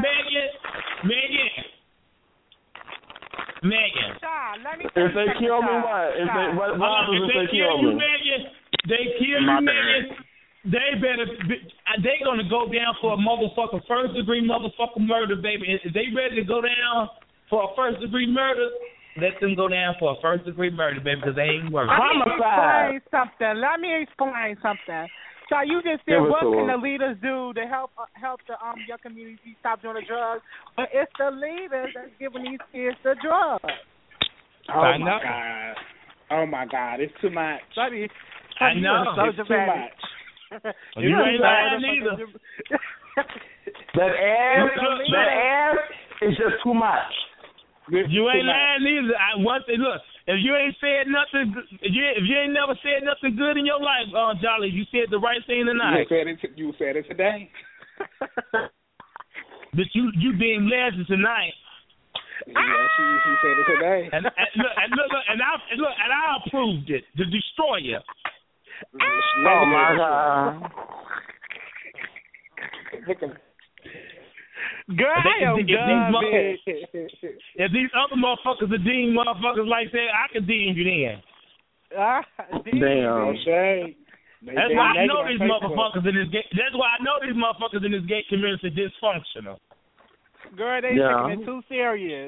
Megan. If they kill me, what? What happens if they kill me? They kill you, Megan. They better. They gonna go down for a motherfucker first degree motherfucker murder, baby. If they ready to go down for a first degree murder, let them go down for a first degree murder, baby, because they ain't worth it. Let me explain something. So you just said, what can the leaders do to help the your community stop doing the drugs? But it's the leaders that's giving these kids the drugs. Oh my God! Oh my God! It's too much. Buddy, I know it's too much. You ain't lying either. That ass is just too much. You ain't lying either. Look. If you ain't said nothing, if you ain't never said nothing good in your life, Jolly, you said the right thing tonight. You said it today. But you being lazy tonight. Yeah, she said it today. And I approved it. The destroyer. Oh my God. Girl, I am done, if these other motherfuckers are deemed motherfuckers like that, I can deem you then. Damn. That's why I know these motherfuckers in this gay. That's why I know these motherfuckers in this gay community are dysfunctional. Girl, they taking it too serious.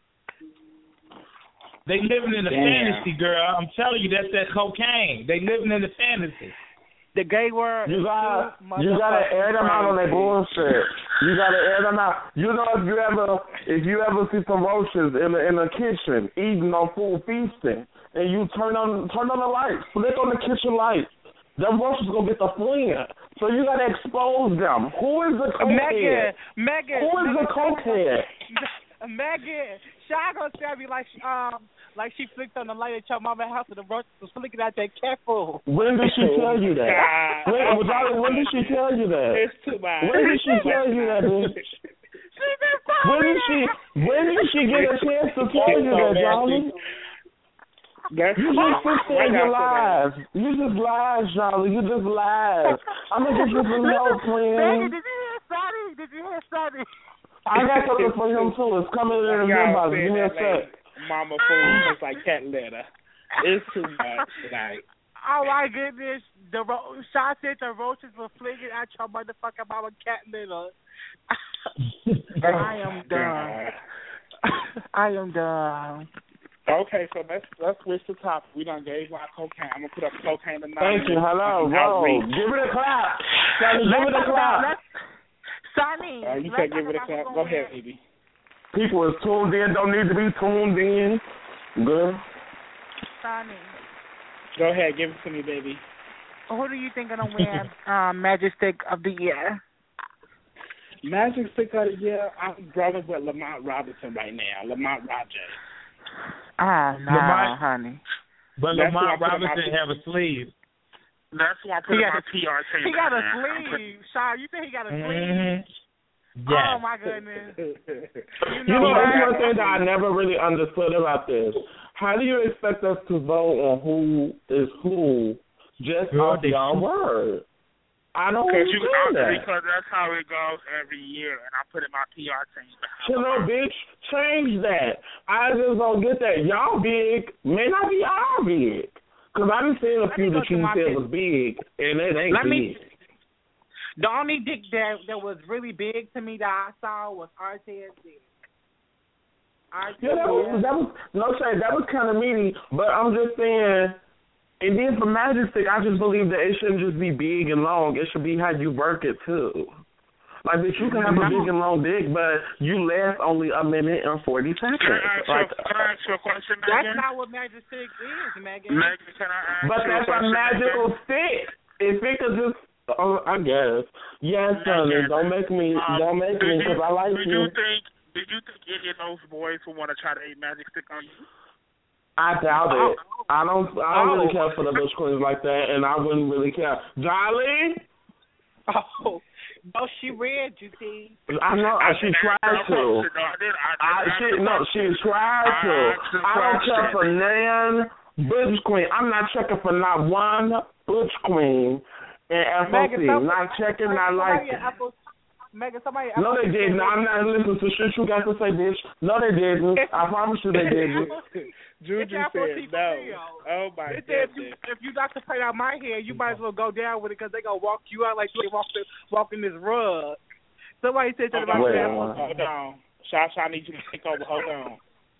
They living in a fantasy, girl. I'm telling you, that's that cocaine. They living in the fantasy. The gay word. You gotta air them out on their bullshit. You gotta air them out. You know, if you ever see some roaches in the kitchen eating on food, feasting, and you turn on the lights, flick on the kitchen light, them roaches gonna get the fling. So you gotta expose them. Who is the cokehead? Megan. Who is the cokehead? Megan. Shy gonna tell me like she flicked on the light at your mama's house and the roaches was flicking out that cat food. When did she tell you that? When did she tell you that? It's too bad. When did she tell you that, bitch? When did she get a chance to tell you that, Jolly? You just said you lies. You just lies, Jolly. You just lies. I'm gonna get you some help, friend. Did you hear Sonny? I got something for him too. It's coming in the inbox. Give me a sec. Mama food looks like cat litter. It's too much tonight. Oh my goodness! Shaw said the roaches were flinging at your motherfucking mama cat litter. I am done. I am done. Okay, so let's switch the topic. We done gave our cocaine. I'm gonna put up cocaine tonight. Thank you. Hello. Whoa. Give it a clap. Sonny, give it a clap. Sonny. You said give it a clap. Go ahead, baby. People is tuned in, don't need to be tuned in. Good. Sonny. Go ahead, give it to me, baby. Who do you think gonna win Magic Stick of the Year? Magic Stick of the Year, I'm brother with Lamont Robinson right now. Lamont Rogers. Nah, honey. But Lamont Robinson have a sleeve. That's why I put my PR team. He got a sleeve. Shaw, you think he got a sleeve? Yes. Oh my goodness. You know that's one thing that I never really understood about this. How do you expect us to vote on who is who just off your word? I don't understand that. Because that's how it goes every year, and I put in my PR team. You know, bitch, change that. I just don't get that. Y'all big may not be our big. Because I done seen a few that you said was big, and it ain't big. The only dick that was really big to me that I saw was Artez dick. Yeah, that was no shade. That was kind of meaty, but I'm just saying. And then for Magic Stick, I just believe that it shouldn't just be big and long. It should be how you work it too. Like, bitch, you can have a big and long dick, but you last only a minute and 40 seconds. Can I ask you a question, Megan? That's not what Magic Stick is, Megan. Megan, can I ask but you a question? But that's a magical stick. If it could just, I guess. Yes, honey. Don't make me, because I like you. Did you think any of those boys would want to try to eat Magic Stick on you? I doubt it. I don't really care for the Bush Queens like that, and I wouldn't really care. Darling? Oh, no, she read, you see. I know. She tried to. She tried to. I don't care for none Bush Queen. I'm not checking for not one Bush Queen in FOC. Not checking, not liking. Megan, somebody. No, they didn't. I'm not listening to shit you got to say, bitch. No, they didn't. I promise you they didn't. Juju said no. Oh my goodness. If you got to play out my hair, you might as well go down with it because they gonna walk you out like they walking this rug. Somebody said that about that. Hold on, Shasha, I need you to take over. Hold on.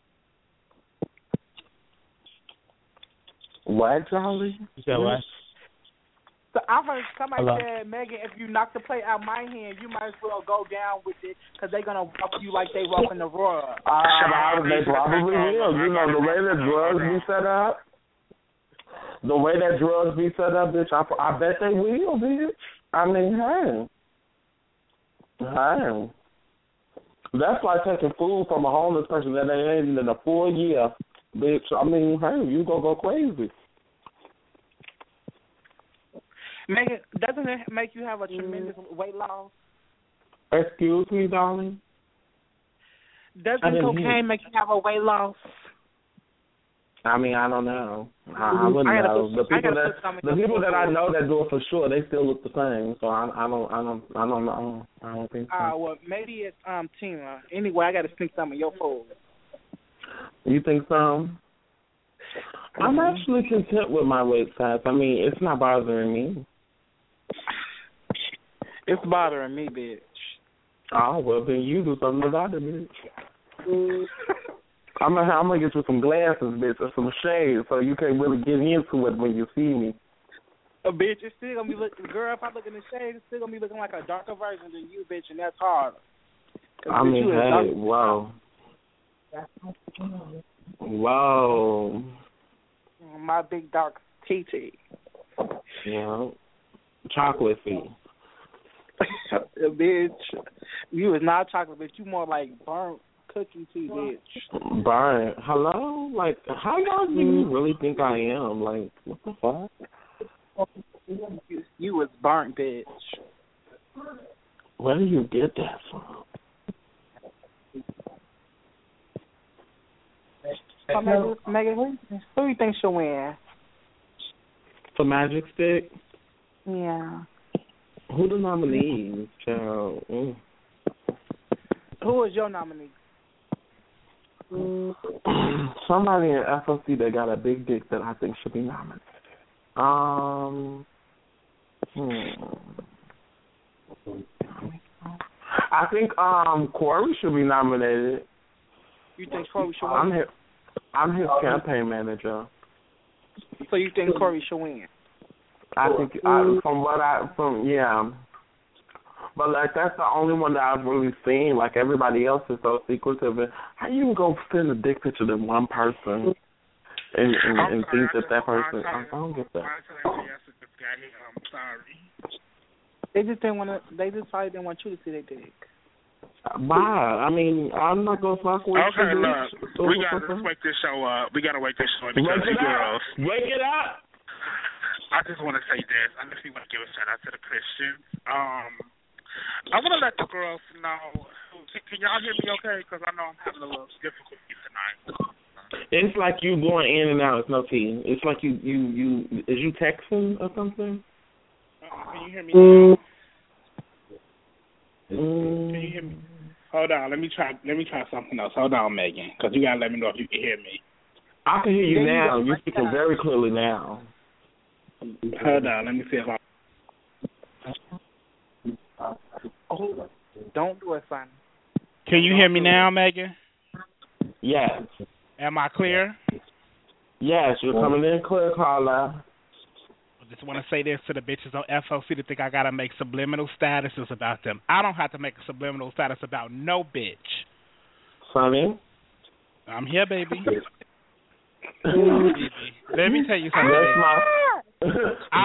What, Charlie? You said what? So I heard somebody said, Megan, if you knock the plate out my hand, you might as well go down with it because they're going to walk you like they walking the rug. They probably will. You know, the way that drugs be set up, bitch, I bet they will, bitch. I mean, hey. That's like taking food from a homeless person that they ain't in a full year, bitch. I mean, hey, you gonna go crazy. Megan, doesn't it make you have a tremendous weight loss? Excuse me, darling? Doesn't cocaine make you have a weight loss? I mean, I don't know. I wouldn't know. The people that I know that do it for sure, they still look the same. So I don't know. I don't think so. Well, maybe it's Tina. Anyway, I got to sneak some of your food. You think so? I'm actually content with my weight size. I mean, it's not bothering me. It's bothering me, bitch. Oh, well, then you do something about it, bitch. I'm gonna get you some glasses, bitch, or some shades, so you can't really get into it when you see me. Bitch, it's still gonna be looking. Girl, if I look in the shade, it's still gonna be looking like a darker version than you, bitch, and that's harder. I mean, hey, whoa. Whoa. My big dark TT. Yeah. Chocolate feet. Bitch, you is not chocolate, bitch. You more like burnt cookie tea, bitch. Burnt? Hello? Like, how y'all do you really think I am? Like, what the fuck? You was burnt, bitch. Where do you get that from? Megan, who do you think she'll win? For Magic Stick? Yeah. Who the nominees, child? Who is your nominee? Somebody in FOC that got a big dick that I think should be nominated. I think Corey should be nominated. You think Corey should win? I'm his campaign manager. So you think Corey should win? I think yeah. But like that's the only one that I've really seen. Like everybody else is so secretive. And how you go send a dick picture to one person and think that person? I don't get that. I'm sorry. They just didn't want to. They decided they didn't want you to see their dick. Bye. I mean, I'm not gonna fuck with you. Okay, look, we gotta wake this show up. We gotta wake this show up because you girls. Wake it up. I just want to say this. I just want to give a shout out to the Christians. I want to let the girls know. Can y'all hear me okay? Because I know I'm having a little difficulty tonight. It's like you going in and out. It's no tea. It's like you is you texting or something? Can you hear me now? Can you hear me? Hold on. Let me try something else. Hold on, Megan, because you gotta let me know if you can hear me. I can hear you now. You're speaking very clearly now. Hold on. Let me see if I. Don't do it, son. Can you hear me now, Megan? Yes. Am I clear? Yes, you're coming in clear, Carla. I just want to say this to the bitches on FOC that think I got to make subliminal statuses about them. I don't have to make a subliminal status about no bitch. Sonny? I'm here, baby. Let me tell you something.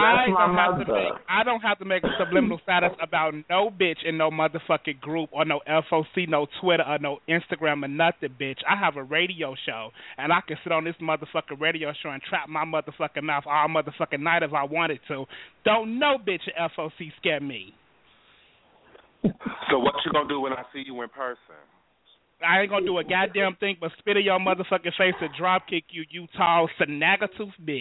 I don't have to make a subliminal status about no bitch in no motherfucking group or no FOC, no Twitter or no Instagram or nothing, bitch. I have a radio show, and I can sit on this motherfucking radio show and trap my motherfucking mouth all motherfucking night if I wanted to. Don't no bitch at FOC scare me. So what you gonna do when I see you in person? I ain't gonna do a goddamn thing but spit in your motherfucking face and drop kick you, you tall Snaggletooth bitch.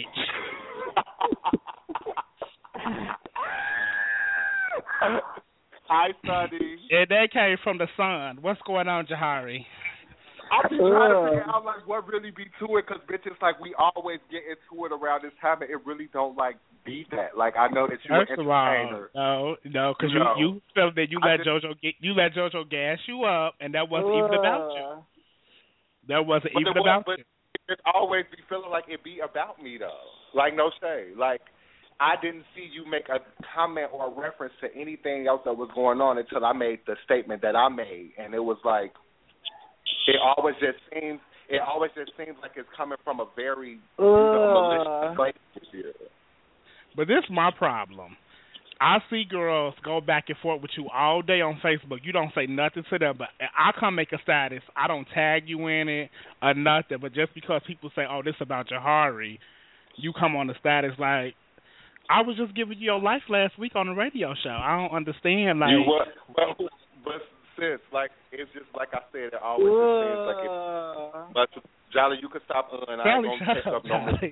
Hi, Sonny. Yeah, that came from the sun. What's going on, Jahari? I'm just trying to figure out like what really be to it, because bitches like we always get into it around this time, and it really don't like be that. Like I know that you're an entertainer. No, because you felt that you let JoJo gas you up, and that wasn't even about you. That wasn't even about you. But it always be feeling like it be about me though. Like no shade. Like I didn't see you make a comment or a reference to anything else that was going on until I made the statement that I made, and it was like. It always just seems like it's coming from a very malicious place. But this is my problem. I see girls go back and forth with you all day on Facebook. You don't say nothing to them, but I come make a status. I don't tag you in it or nothing, but just because people say, oh, this about Jahari, you come on the status like, I was just giving you your life last week on the radio show. I don't understand. Like, but sis, like, it's just like I said, it always just seems like it. But Jolly, you can stop. And I ain't gonna pick up no more.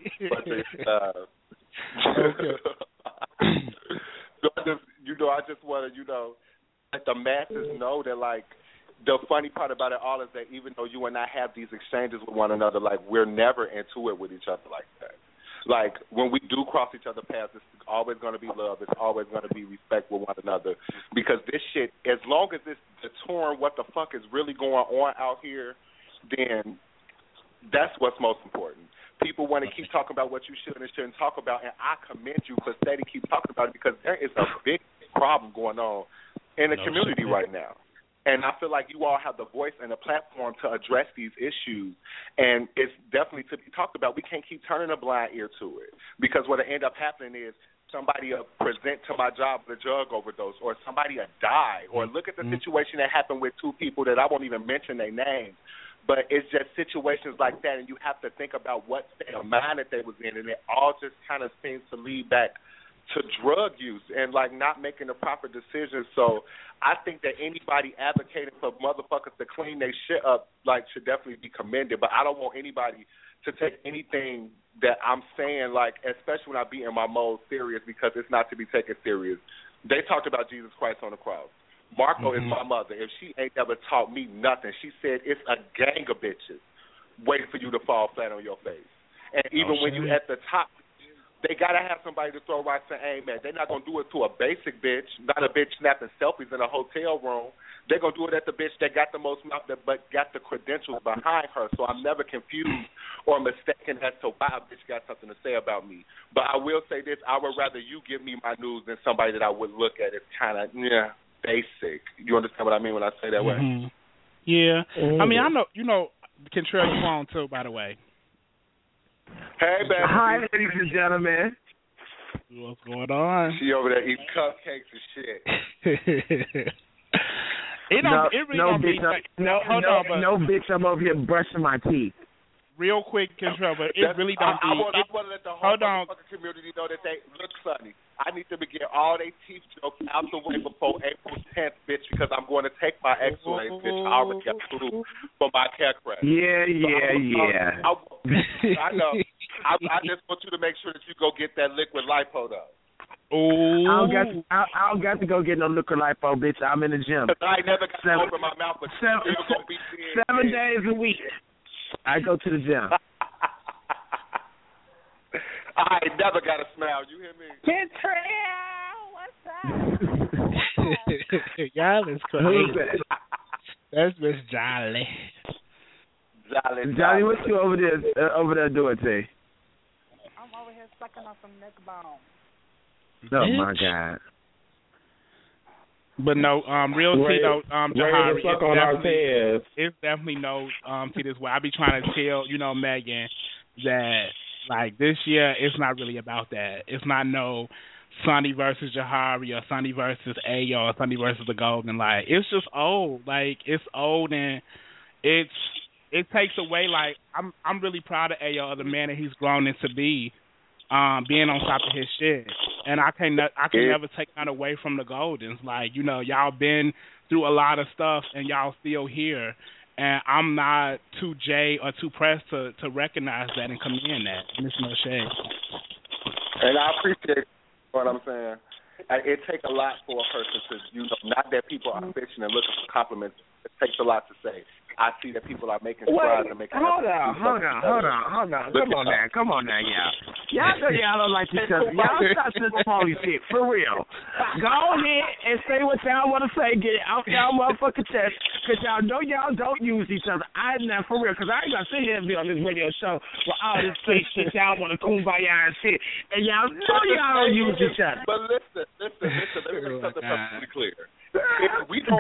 So I just want to, let the masses know that, like, the funny part about it all is that even though you and I have these exchanges with one another, like, we're never into it with each other like that. Like, when we do cross each other's paths, it's always going to be love. It's always going to be respect with one another. Because this shit, as long as it's detouring what the fuck is really going on out here, then that's what's most important. People want to keep talking about what you should and shouldn't talk about, and I commend you for steady keep talking about it, because there is a big problem going on in the community right now. And I feel like you all have the voice and the platform to address these issues, and it's definitely to be talked about. We can't keep turning a blind ear to it, because what will end up happening is somebody will present to my job with a drug overdose, or somebody will die, or look at the situation that happened with two people that I won't even mention their names. But it's just situations like that, and you have to think about what state of mind that they was in, and it all just kind of seems to lead back to drug use and, like, not making the proper decisions. So I think that anybody advocating for motherfuckers to clean their shit up, like, should definitely be commended. But I don't want anybody to take anything that I'm saying, like, especially when I be in my mode, serious, because it's not to be taken serious. They talked about Jesus Christ on the cross. Marco is my mother. If she ain't ever taught me nothing, she said it's a gang of bitches waiting for you to fall flat on your face. And even when you at the top, they got to have somebody to throw rocks and aim at. They're not going to do it to a basic bitch, not a bitch snapping selfies in a hotel room. They're going to do it at the bitch that got the most mouth, but got the credentials behind her. So I'm never confused or mistaken as to why a bitch got something to say about me. But I will say this, I would rather you give me my news than somebody that I would look at as kind of, basic. You understand what I mean when I say that way? Yeah. I mean, I know, Kentrell, you on too, by the way. Hey, baby. Hi, ladies and gentlemen. What's going on? She over there eating cupcakes and shit. No, bitch, I'm over here brushing my teeth. Real quick, Kentrell, but it really don't be. I want to let the whole community know that they look funny. I need them to get all their teeth jokes out the way before April 10th, bitch, because I'm going to take my X-rays, bitch. I already got through for my care crash. Yeah. I know. I just want you to make sure that you go get that liquid lipo, though. Oh. I don't got to go get no liquid lipo, bitch. I'm in the gym. I ain't never got to open my mouth, but 7 days a week. I go to the gym. I ain't never got a smile. You hear me? Kentrell, what's up? Y'all is crazy. That's Miss Jolly. Johnny, what you over there doing, Tay? I'm over here sucking on some neck bone. Oh my God. But no, real tea though, Jahari, it's definitely no tea this way. I be trying to tell, Megan, that like this year it's not really about that. It's not no Sonny versus Jahari or Sonny versus Ayo or Sonny versus the Golden. Like it's just old. Like it's old and it takes away. Like I'm really proud of Ayo, of the man that he's grown into be. Being on top of his shit, and I can never take that away from the Goldens. Like y'all been through a lot of stuff, and y'all still here, and I'm not too jay or too pressed to recognize that and commend that. And it's no shade. And I appreciate what I'm saying. It takes a lot for a person to, not that people are fishing and looking for compliments. It takes a lot to say. I see that people are making strides and making. Hold on. Come on now, y'all. Y'all know y'all don't like each other. Y'all stop this holy shit for real. Go ahead and say what y'all want to say. Get it out y'all motherfucking chest, because y'all know y'all don't use each other. For real, because I ain't gonna sit here and be on this radio show with all this fake shit y'all want to kumbaya and shit, and y'all know y'all don't use each other. But listen. Let me make something perfectly clear. We don't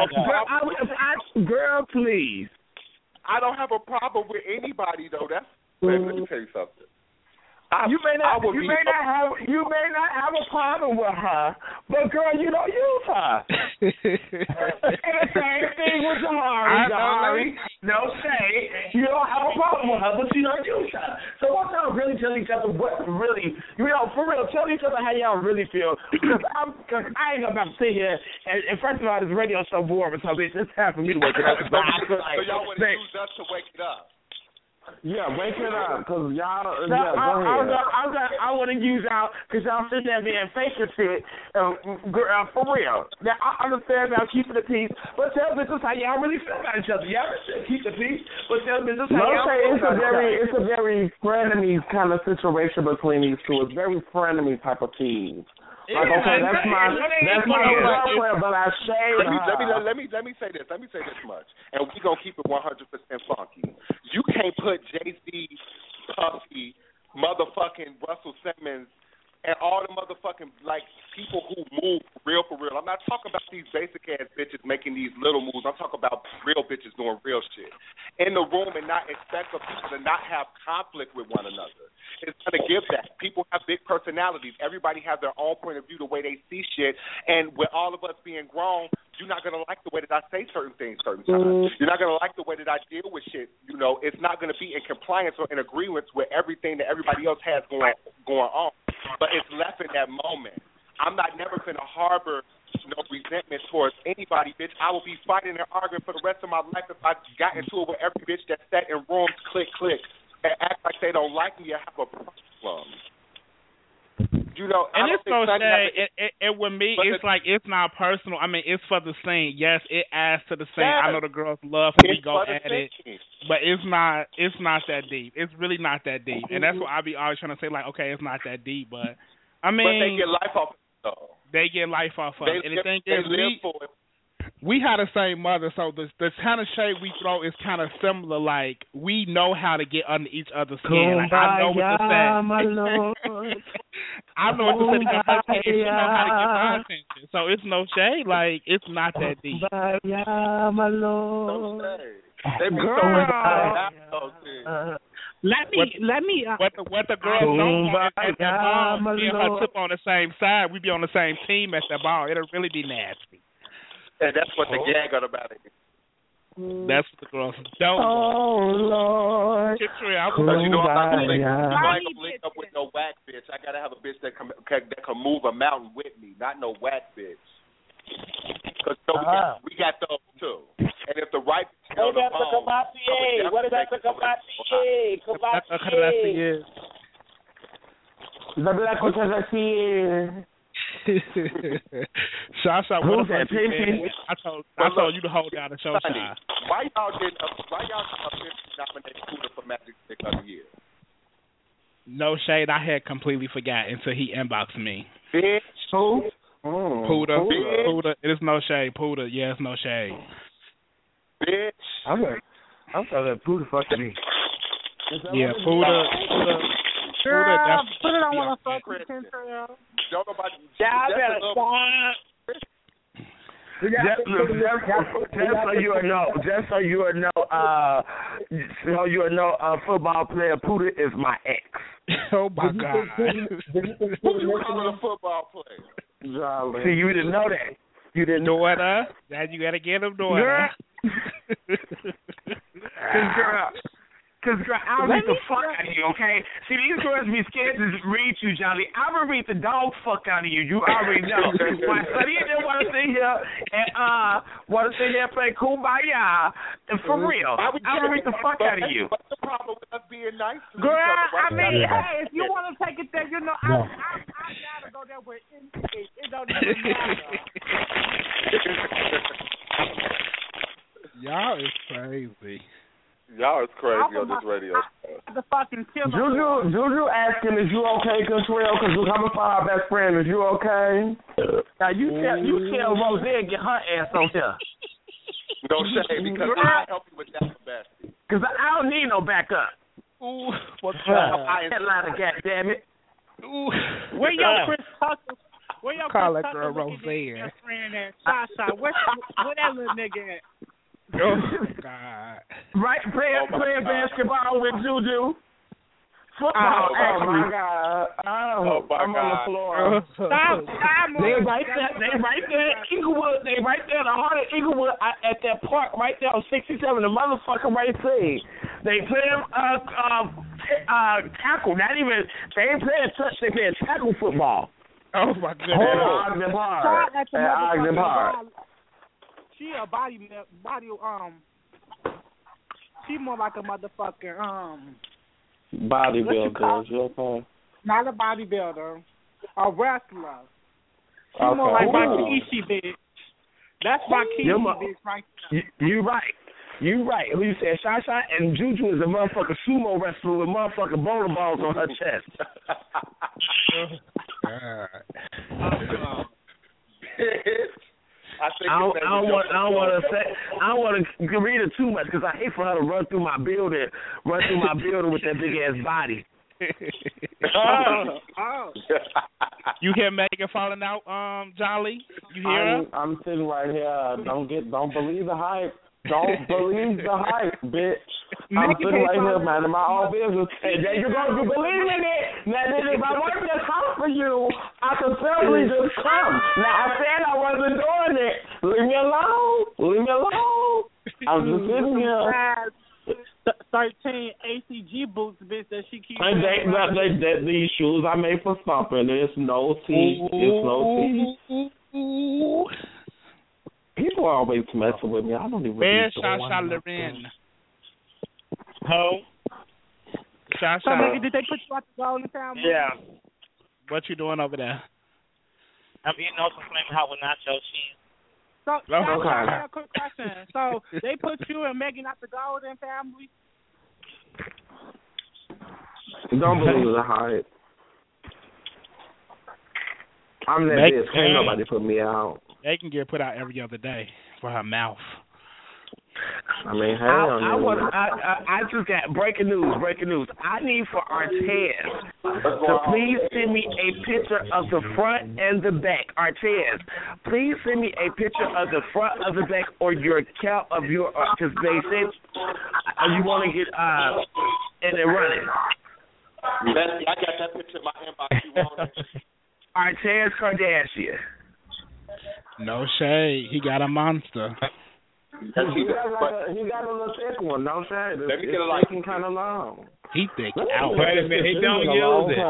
girl, please. I don't have a problem with anybody though. Let me tell you something. You may not have a problem with her, but girl, you don't use her. And the same thing with Jahari. No shade. You don't have a problem with her, but you don't use her. So why y'all really tell each other what really, for real, tell each other how y'all really feel. Because I ain't about to sit here and first of all, this radio show boring, so bitch, it's time for me to wake it up. So y'all want to use us to wake it up. Yeah, wake it up, because y'all. Go ahead. I want to use y'all, because y'all sitting there being fake and shit. For real. Now, I understand about keeping the peace, but tell business how y'all really feel about each other. Y'all should keep the peace, but tell business how y'all feel about each other. It's a very frenemy kind of situation between these two. It's very frenemy type of team. Like, okay, that's my girlfriend, but I shade her. Let me say this. Let me say this much, and we gonna keep it 100% funky. You can't put Jay-Z, Puffy, motherfucking Russell Simmons, and all the motherfucking people who move for real. I'm not talking about these basic ass bitches making these little moves. I'm talking about real bitches doing real shit in the room and not expect for people to not have conflict with one another. It's gonna give that. People have big personalities. Everybody has their own point of view, the way they see shit. And with all of us being grown, you're not gonna like the way that I say certain things certain times. You're not gonna like the way that I deal with shit. It's not gonna be in compliance or in agreement with everything that everybody else has going on. But it's left in that moment. I'm not never gonna harbor no resentment towards anybody, bitch. I will be fighting and arguing for the rest of my life if I got into it with every bitch that sat in rooms, click, and act like they don't like me or have a problem. And it's so sad. It with me, it's like it's not personal. I mean, it's for the scene. Yes, it adds to the scene. I know the girls love when we go at it, but it's not that deep. It's really not that deep, and that's what I be always trying to say. Like, okay, it's not that deep, but I mean, but they get life off of it, though. They get life off of it. And the thing is, we had the same mother, so the kind of shade we throw is kind of similar. Like, we know how to get under each other's skin. Like, I know what to say. I know what to say to get her attention. She know how to get my attention. So it's no shade. Like, it's not that deep. My Lord. Let me. What the girls don't want is at that ball, me and her tip on the same side. We be on the same team at that ball. It'll really be nasty. And that's what the gag about it is. That's what the girls don't want. Oh, Lord. But you know, I'm not gonna link up with no whack bitch. I gotta have a bitch that can move a mountain with me, not no whack bitch. Because we got those too. And if the right bitch on the phone, what is that? Combatier. The black Combatier. Shasha, what that I told you to hold down the show, Shy. Why y'all didn't nominate Scooter for Magic Stick of the Year? No shade, I had completely forgot until he inboxed me. Bitch. Who? Puda. It is no shade. Puda, yeah, it's no shade. Bitch. I'm sorry, that Puda fucking me. Yeah, Puda. Girl, put it on one of the fucking chemtrails. Don't nobody. Yeah, I better stop. Just so you know, football player Puda is my ex. Oh my God! Who you calling a football player? See, you didn't know that. You didn't know that. Now you gotta get him daughter. Cause girl, I'll beat the fuck out of you, okay? See, these girls be scared to read you, Johnny. I will beat the dog fuck out of you. You already know. My sonny didn't want to sit here and play Kumbaya. And for real, I will beat the fuck out of you. What's the problem with us being nice to girl, each other? Hey, if you want to take it there, you know, I gotta go there with instinct. It don't even matter. Y'all is crazy. Y'all is crazy on this radio show. The fucking killer. Juju asking, is you okay, Contrell? Because we're coming for our best friend. Is you okay? Now, you tell Roseanne get her ass on here. No shame, because I'll help you with that best. Because I don't need no backup. Ooh, what's up? Headliner, goddammit. Ooh. Where your Chris Tucker? Where your Call Chris that girl Tucker Roseanne. friend at? Shot. Where that little nigga at? Oh God! Right, playing basketball with Juju. Football, my God! I'm on the floor. Stop! They right there, Inglewood. They right there, the heart of Inglewood, at that park right there on 67. The motherfucker right there. They play tackle. Not even. They ain't playing touch. They playing tackle football. Oh my goodness! Ogden Park. She a body. She more like a motherfucker. Bodybuilder. You okay? Not a bodybuilder. A wrestler. She more like my Kishi bitch. That's my Kishi bitch right there. You right. Who you said? Shasha and Juju is a motherfucking sumo wrestler with motherfucking bowling balls on her chest. I don't want to read it too much because I hate for her to run through my building with that big ass body. You hear Megan falling out, Jolly? You hear her? I'm sitting right here. Don't believe the hype. Don't believe the hype, bitch. I'm sitting right here, man, in my own business. And then you're going to believe in it. Now, if I work this hard for you, I could simply just come. Now, I said I wasn't doing it. Leave me alone. I'm just sitting here. 13 ACG boots, bitch, that she keeps. These shoes I made for stomping. There's no tea. People are always messing with me. I don't even. Where's Shasha Loren? Ho. Shasha. So, nigga, did they put you out the golden family? Yeah. What you doing over there? I'm eating off some flaming hot with nacho cheese. So, I got a quick question. So, they put you and Megan out the golden family? Don't believe the hype. I'm that bitch. Can't nobody put me out. They can get put out every other day for her mouth. I mean, I just got breaking news. I need for Artez to please send me a picture of the front and the back. Artez, please send me a picture of the front of the back or your count of your, because they said you want to get and then running. I got that picture in my inbox. You want it? Artez Kardashian. No shade. He got a monster. He got a little thick one. No shade. Let me get a taking kind of long. He thick out. Wait a minute. He don't use it.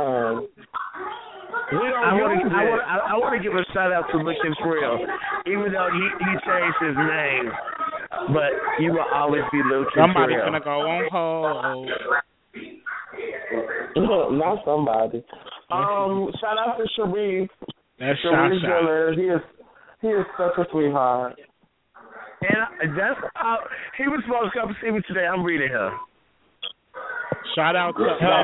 I want to give a shout out to Looking Real, even though he changed his name, but you will always be Looking Real. Somebody's gonna go on hold. Not somebody. Shout out to Sharif. That's Sharif Miller. He is such a sweetheart. And that's he was supposed to come see me today. I'm reading her. Shout out to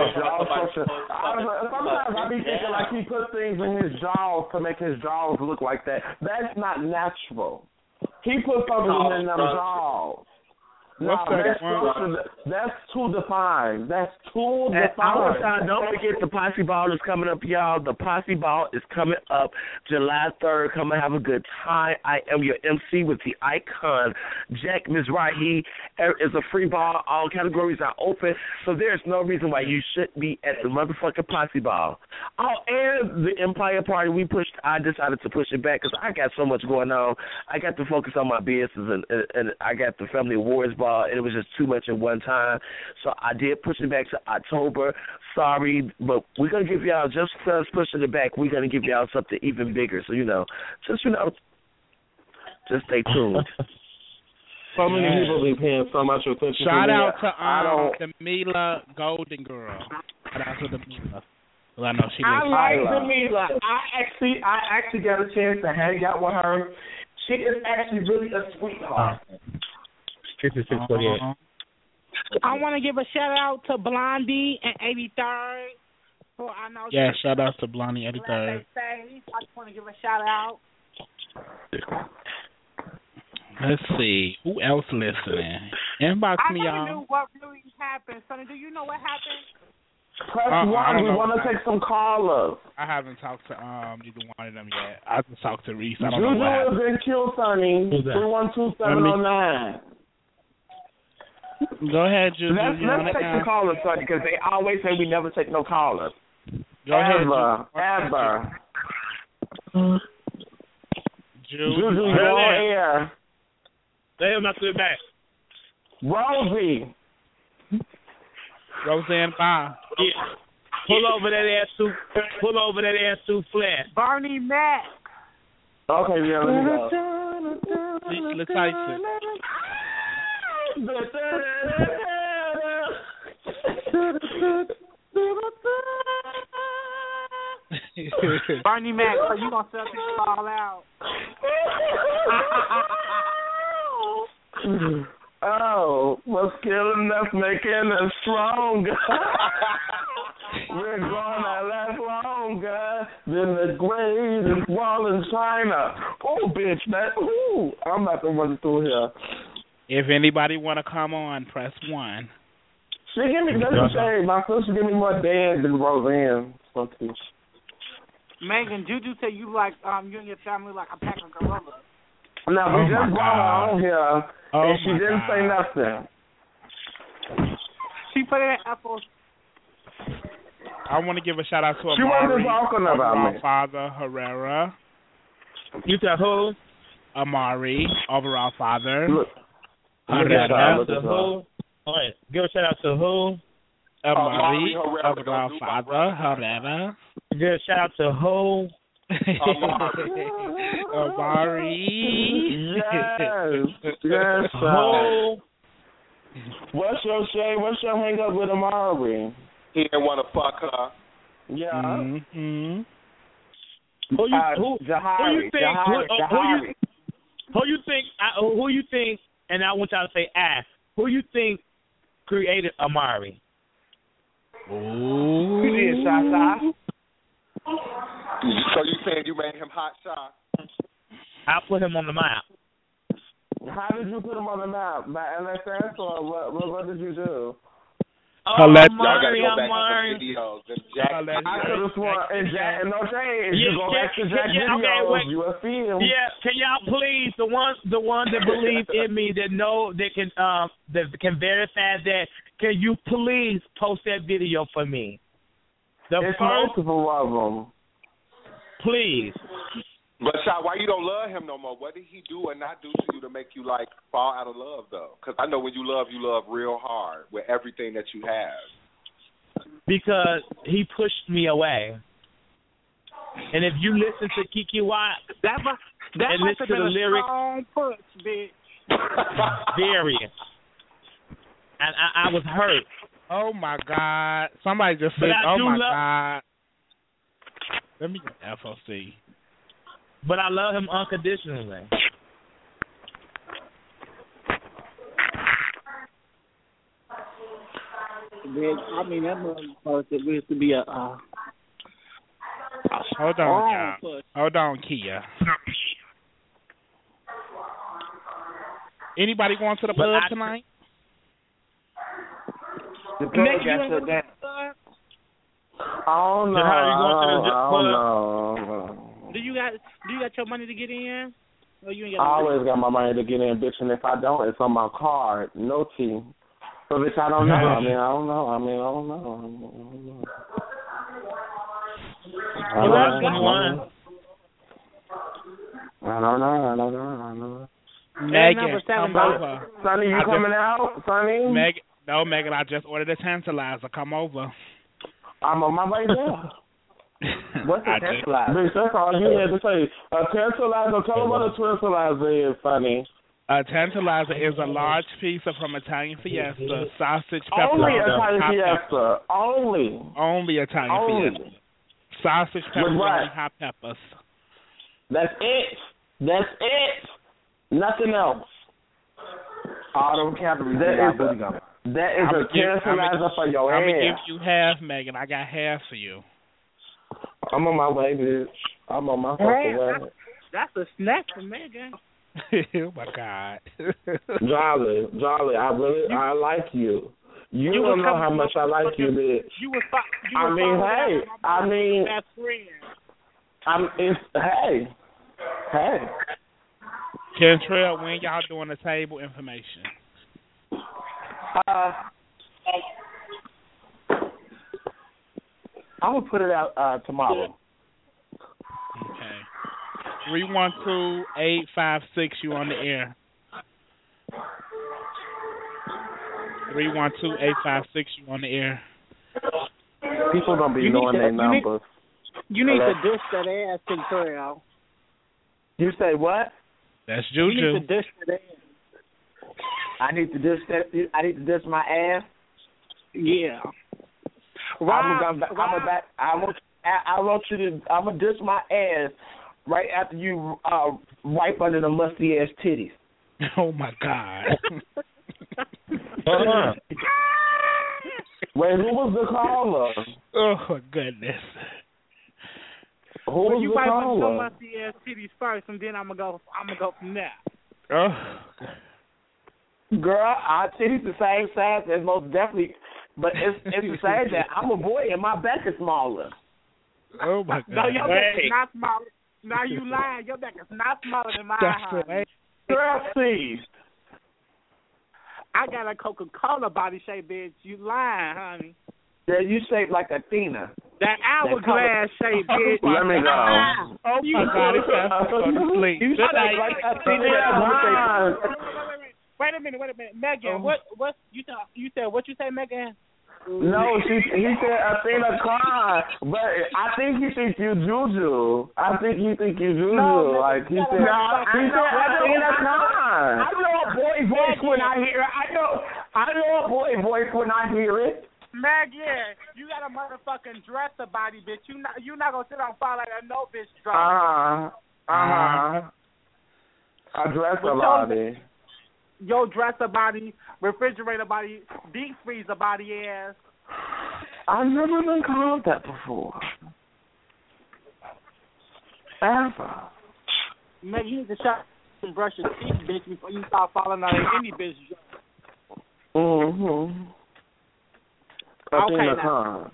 sometimes I be thinking like he put things in his jaws to make his jaws look like that. That's not natural. He put something in them jaws. That's too defined. That's too defined. Don't forget the Posse Ball is coming up, y'all. The Posse Ball is coming up July 3rd. Come and have a good time. I am your MC with the icon, Jack Mizrahi. It's a free ball. All categories are open, so there's no reason why you should be at the motherfucking Posse Ball. Oh, and the Empire Party, I decided to push it back because I got so much going on. I got to focus on my business, and I got the Family Awards Ball, and it was just too much in one time. So I did push it back to October. Sorry, but we're going to give y'all, just for us pushing it back, we're going to give y'all something even bigger. So, just stay tuned. So many people be paying so much attention. Shout out to Demila Golden Girl. Shout out to Demila. Well, I know she like Demila. I actually got a chance to hang out with her. She is actually really a sweetheart. 5648. I want to give a shout out to Blondie and 83rd. Shout out to Blondie 83rd. I just want to give a shout out. Let's see. Who else listening? Inbox me, y'all. I knew what really happened. Sonny, do you know what happened? Press 1. We want to take some callers. I haven't talked to either one of them yet. I just talked to Reese. I don't Juju know what happened. has been killed, Sonny. 312-709. Go ahead, Juju. Let's take some callers, Sonny, because they always say we never take no callers. Go ahead, Ever. Juju, you're on air. They have not to back. Rosie. Roseanne Barr. Yeah. Pull over that ass too flat. Barney Mac. Okay, yeah, let me go. Let's ice it. Barney Mac, so you gonna sell this all out? Oh, what's killing us, making us stronger. We're gonna last longer than the greatest wall in China. Oh, bitch, man. Ooh, I'm not the one through here. If anybody want to come on, press 1. She give me, let's say, my sister give me more dance than Roseanne. Okay. Megan, Juju said you like, you and your family like a pack of gorillas. No, we just brought her on here, and she didn't say nothing. She put in apples. I want to give a shout out to Amari. She wasn't talking about me. Father Herrera. You said who? Amari, overall father. Look. Herrera. Give a shout out to who? Amari, overall father Herrera. Give a shout out to who? Amari. Yes. What's your shame? What's your hang up with Amari? He didn't want to fuck her. Yeah. Mm-hmm. Who you think? And I want y'all to say, who you think created Amari? Ooh. You did, Shasha. So you saying you made him hot shot? I put him on the map. How did you put him on the map? By LSS or what did you do? Amari. Videos. I could have sworn, and you go back to Jack videos, you will see him. Yeah, can y'all please, the ones that believe in me, that know, that can verify that, can you please post that video for me? It's multiple of them. Please. But Sha, why you don't love him no more? What did he do or not do to you to make you fall out of love though? Because I know when you love real hard with everything that you have. Because he pushed me away. And if you listen to Kiki Watt and listen to the lyrics, strong push, bitch. Very. And I was hurt. Oh my God! Somebody just said, "Oh my God!" Let me get FOC. But I love him unconditionally. I mean, that motherfucker used to be a Hold on, y'all. Hold on, Kia. Anybody going to the pub tonight? The club got shut down. Oh no! Do you got your money to get in? Or you ain't I got always got my money to get in, bitch, and if I don't, it's on my card. No T. So bitch, I don't know. I don't know. I don't know. Megan, come over. Sonny, you coming out? Sonny? Megan, I just ordered a tantalizer. Come over. I'm on my way there. What's a tantalizer? Bitch, that's all you had to say. A tantalizer, tell them what a tantalizer is, Sonny. A tantalizer is a large pizza from Italian Fiesta, sausage, pepperoni. Only Italian Fiesta. Only Italian Fiesta. Sausage, pepperoni, hot peppers. That's it. Nothing else. All them calories. That is a tantalizer for your ass. I'm going to give you half, Megan. I got half for you. I'm on my way, bitch. I'm on my fucking way. That's a snack for Megan. Oh, my God. Jolly, I like you. You don't know how much I like you, bitch. Hey. Kentrell, when y'all doing the table information? I'm going to put it out tomorrow. Okay. 312-856, you on the air. 312-856, you on the air. People going to be knowing their numbers. You need to dish that ass, Kentrell. You say what? That's Juju. You need to dish that ass. I need to dish my ass? Yeah. I'm gonna dish my ass right after you wipe under the musty ass titties. Oh my God. Wait, who was the caller? Oh goodness. Who was the caller? You wipe under the musty ass titties first, and then I'm gonna go from there. Oh. Girl, our titties the same size as most definitely. But it's the same that I'm a boy and my back is smaller. Oh my God! No, your back is not smaller. Now you lying. Your back is not smaller than mine. That's right. Girl, please. I got a Coca-Cola body shape, bitch. You lying, honey. Yeah, you shaped like Athena. That hourglass shape, bitch. Let me go. Oh my God! It's time to go to sleep. You shaped like Athena. Wait a minute, Megan. What you said? What you say, Megan? No, he said Athena Khan, but I think he thinks you Juju. I think he thinks you Juju. No, like he said Athena Khan. I know a boy voice when I hear it. I know a boy voice when I hear it. Megan, you got a motherfucking dresser body, bitch. You not gonna sit on fire like a no bitch dresser. I dress a body. Your dresser body, refrigerator body, deep freezer body ass. I've never been called that before. Ever. Man, you need to shut and brush your teeth, bitch, before you start falling out of any bitch. Mm-hmm. Okay, Khan.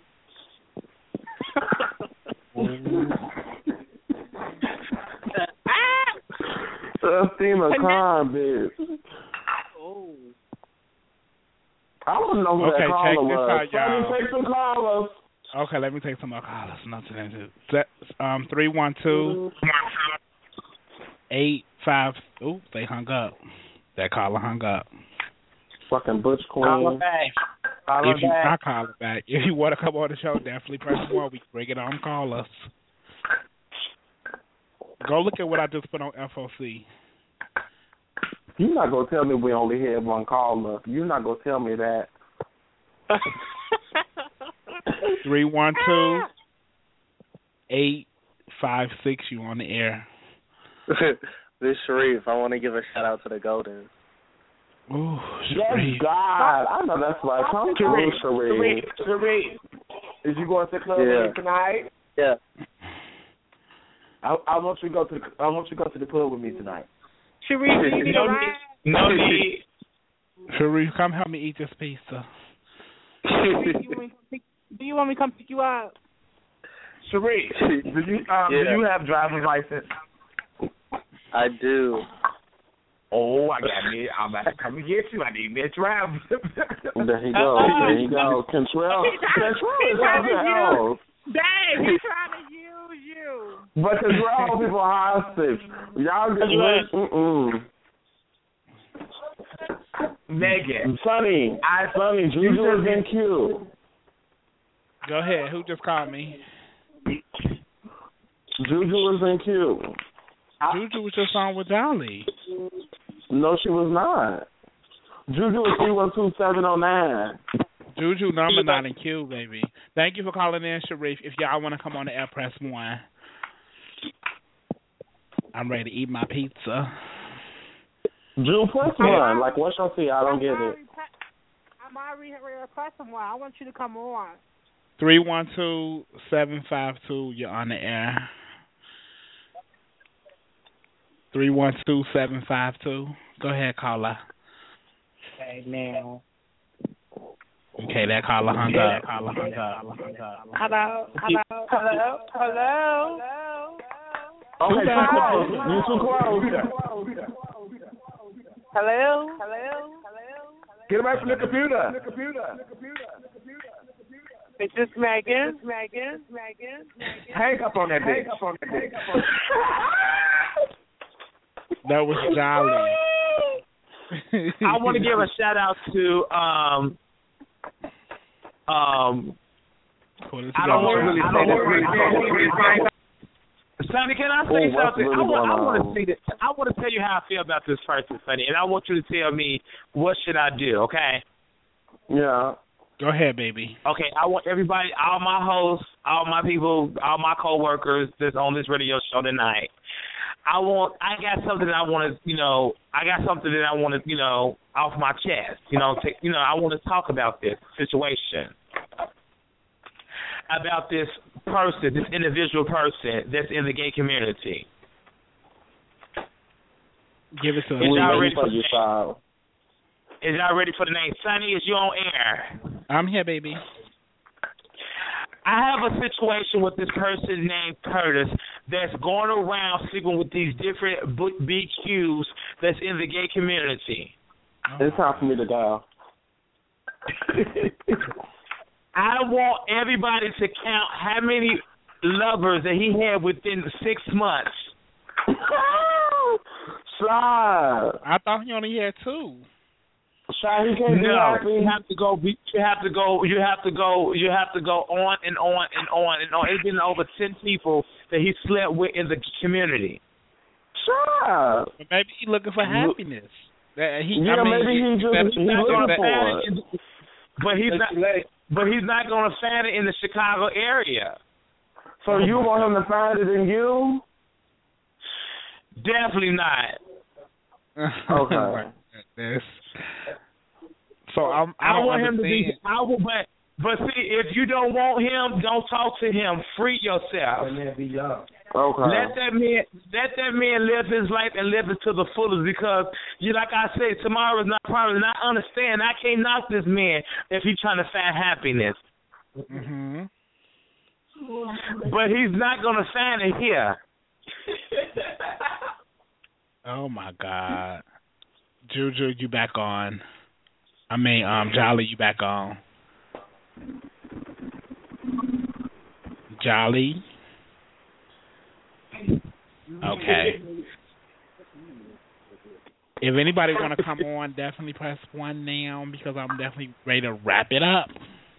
Athena Khan, bitch. Oh. I want to know who that caller was. Let me take some callers. Okay, let me take some more callers. 312-855. Ooh, they hung up. That caller hung up. Fucking Butch Queen. Call her back. If you not call back, if you want to come on the show, definitely press 1. We can bring it on. Call us. Go look at what I just put on FOC. You're not going to tell me we only had one caller. You're not going to tell me that. 312-856, you on the air. This Sharif, I want to give a shout out to the Goldens. Ooh, Sharif. Yes, God. I know that's right. Come through, Sharif. Sharif, is you going to the club tonight? Yeah. I want you to go to the club with me tonight. Sharif, you need a ride? No need. Sharif, come help me eat this pizza. Do you want me to come pick you up? Sharif, do you have driver's license? I do. Oh, I'm about to come and get you. I need me a driver. There you go. There you go. Control is something else. Dang, he's trying to use you. But Control people hostage. Y'all get Megan. Sonny, Juju has been cute. Go ahead. Who just called me? Juju was in cute. Juju was just on with Dolly. No, she was not. Juju was 312709. Juju number not in queue, baby. Thank you for calling in, Sharif. If y'all want to come on the air, press 1. I'm ready to eat my pizza. Drew, press 1. Like, what's your fee? I don't get it. I'm already pressing 1. I want you to come on. 312-752. You're on the air. 312-752. Go ahead, caller. Okay, now. Okay, that caller hung up. Hello. Okay, too close. You too close. Hello. Get away from the computer. Is this Megan? Hang up on that bitch. That was Jolly. I want to give a shout out to I don't want to really say that. Sonny, can I say something? I want to tell you how I feel about this person, Sonny, and I want you to tell me what should I do, okay? Yeah. Go ahead, baby. Okay, I want everybody, all my hosts, all my people, all my coworkers that's on this radio show tonight. I got something that I want to, off my chest. I want to talk about this situation. About this person, this individual person that's in the gay community. Give it to us. Is y'all ready for the name? Sonny, is you on air? I'm here, baby. I have a situation with this person named Curtis that's going around sleeping with these different BQs that's in the gay community. It's time for me to go. I want everybody to count how many lovers that he had within 6 months. Shy. I thought he only had 2. Shy, he can't be happy. You have to go on and on and on and on. It's been over 10 people that he slept with in the community. Shy. Maybe he's looking for happiness. Maybe he's looking for it. But he's not going to find it in the Chicago area. So you want him to find it in you? Definitely not. Okay. So I want him to be. But see, if you don't want him, don't talk to him. Free yourself. Okay. Let that man live his life and live it to the fullest, because like I said, tomorrow is not promised. And I understand. I can't knock this man if he's trying to find happiness. Mhm. But he's not gonna find it here. Oh my God. Juju, you back on. Jolly, you back on. Jolly? Okay. If anybody want to come on, definitely press 1 now, because I'm definitely ready to wrap it up.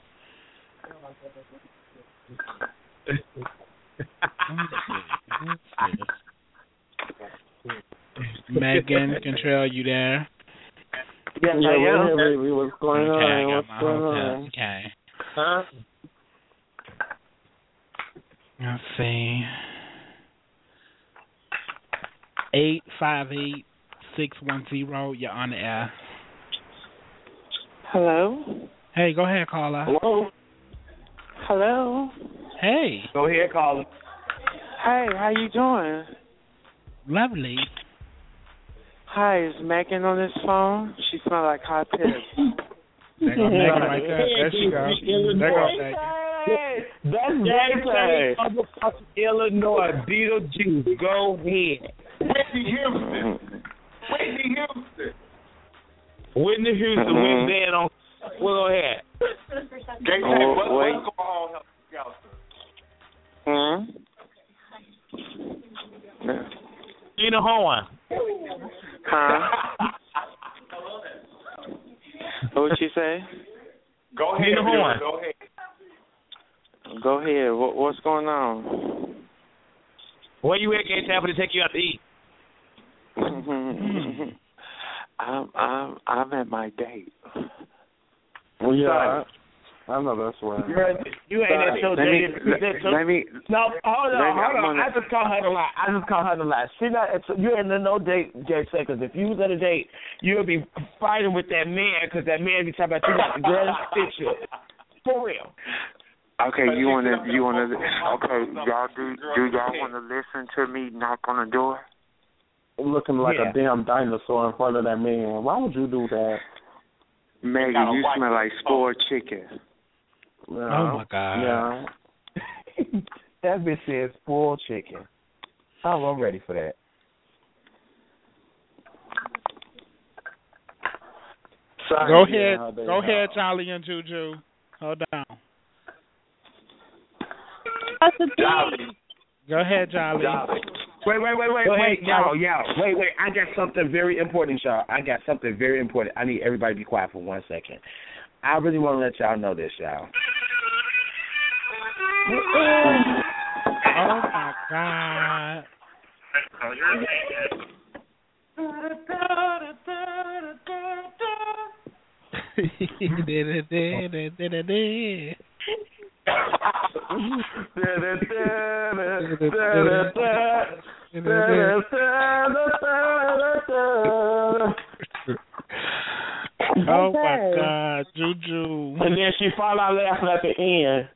Megan, Control, you there? Yeah, we're here, baby. What's going on? What's going on? Okay. Huh? Let's see. 858-610. You're on the air. Hello. Hey, go ahead, caller. Hello. Hey. Go ahead, caller. Hey, how you doing? Lovely. Hi, is Megan on this phone? She smells like hot piss. They're gonna make it like that. There she goes. They're gonna make it. That's Motherfucking Illinois Beetlejuice. Go ahead. Whitney Houston went dead on. We'll go ahead. Tina Horn. Huh? What would she say? Go ahead. Tina Horn. Go ahead. What's going on? Where you at, Gay Tapper, to take you out to eat? I'm at my date. Well, yeah, I know that's right. You ain't at your date. No, hold on. I just call her to lie. She not. You ain't at no date, Jay. Because if you was at a date, you'll be fighting with that man because that man be talking about you got the girl in the picture. For real. Okay, you wanna? Okay, y'all do y'all wanna listen to me knock on the door? Looking like a damn dinosaur in front of that man. Why would you do that? Maggie, you smell like spoiled chicken. Yeah. Oh my God. Yeah. That bitch said spoiled chicken. I'm ready for that. Go ahead, Charlie and Juju. Hold on. Go ahead, Charlie. Wait, y'all. Wait. I got something very important, y'all. I need everybody to be quiet for 1 second. I really want to let y'all know this, y'all. Oh my God. Oh my God, Juju. And then she fall out laughing at the end.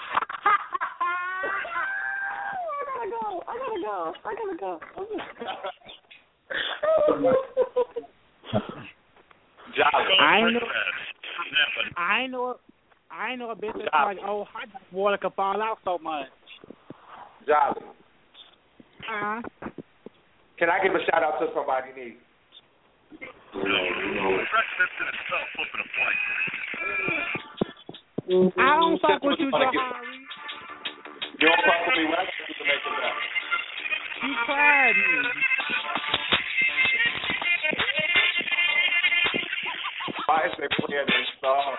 I gotta go. I know a bitch that's like, oh, hot water can fall out so much. Jolly. Can I give a shout out to somebody needs? I don't fuck with you, Johari. You don't fuck with me when I get to make it back. You cried me. Why is they playing this song?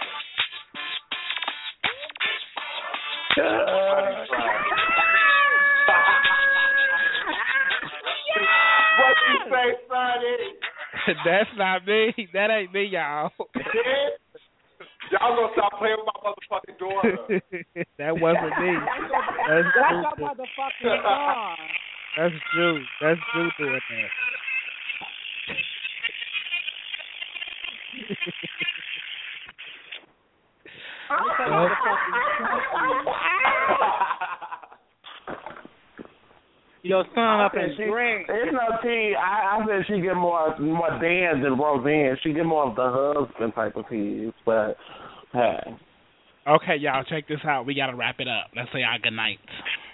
What you say, Sonny? That's not me. That ain't me, y'all. Y'all gonna stop playing with my motherfucking daughter. That wasn't me. That's your motherfucking song. That's Drew. That's Drew doing that. Your son up in spring. It's no tea. I said she get more Dan than Roseanne. She get more of the husband type of piece, but hey. Okay, y'all, check this out. We gotta wrap it up. Let's say our good nights.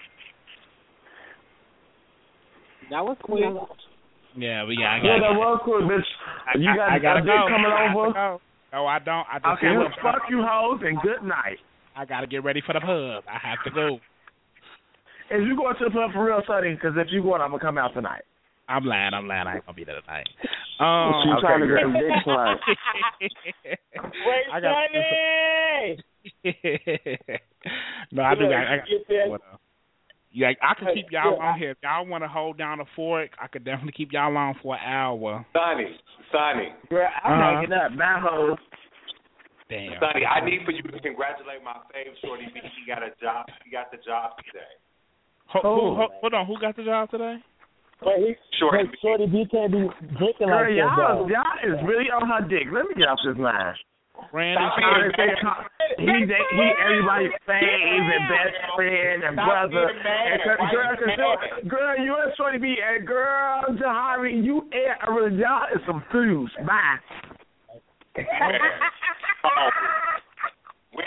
That was quick. Yeah, we got. Yeah, that was quick, bitch. You got a dick coming over? No, I don't. I just okay, well, fuck you hoes and good night. I gotta get ready for the pub. I have to go. Is you going to the pub for real, Sonny? Because if you going, I'm gonna come out tonight. I'm lying. I ain't gonna be there tonight. She's trying to get some dick tonight. Wait, Sonny! No, I do. I can keep y'all on here. If y'all want to hold down the fort, I could definitely keep y'all on for an hour. Sonny. Girl, I'm not getting up. Bye, hoes. Damn. Sonny, I need for you to congratulate my fave shorty because he got a job. He got the job today. Hold on. Who got the job today? Shorty B can't be drinking like that. Y'all is really on her dick. Let me get off this line. Randy, he everybody's fave and best friend and brother. Girl, you and Shorty B and girl Johari, you and y'all is some fools. Bye.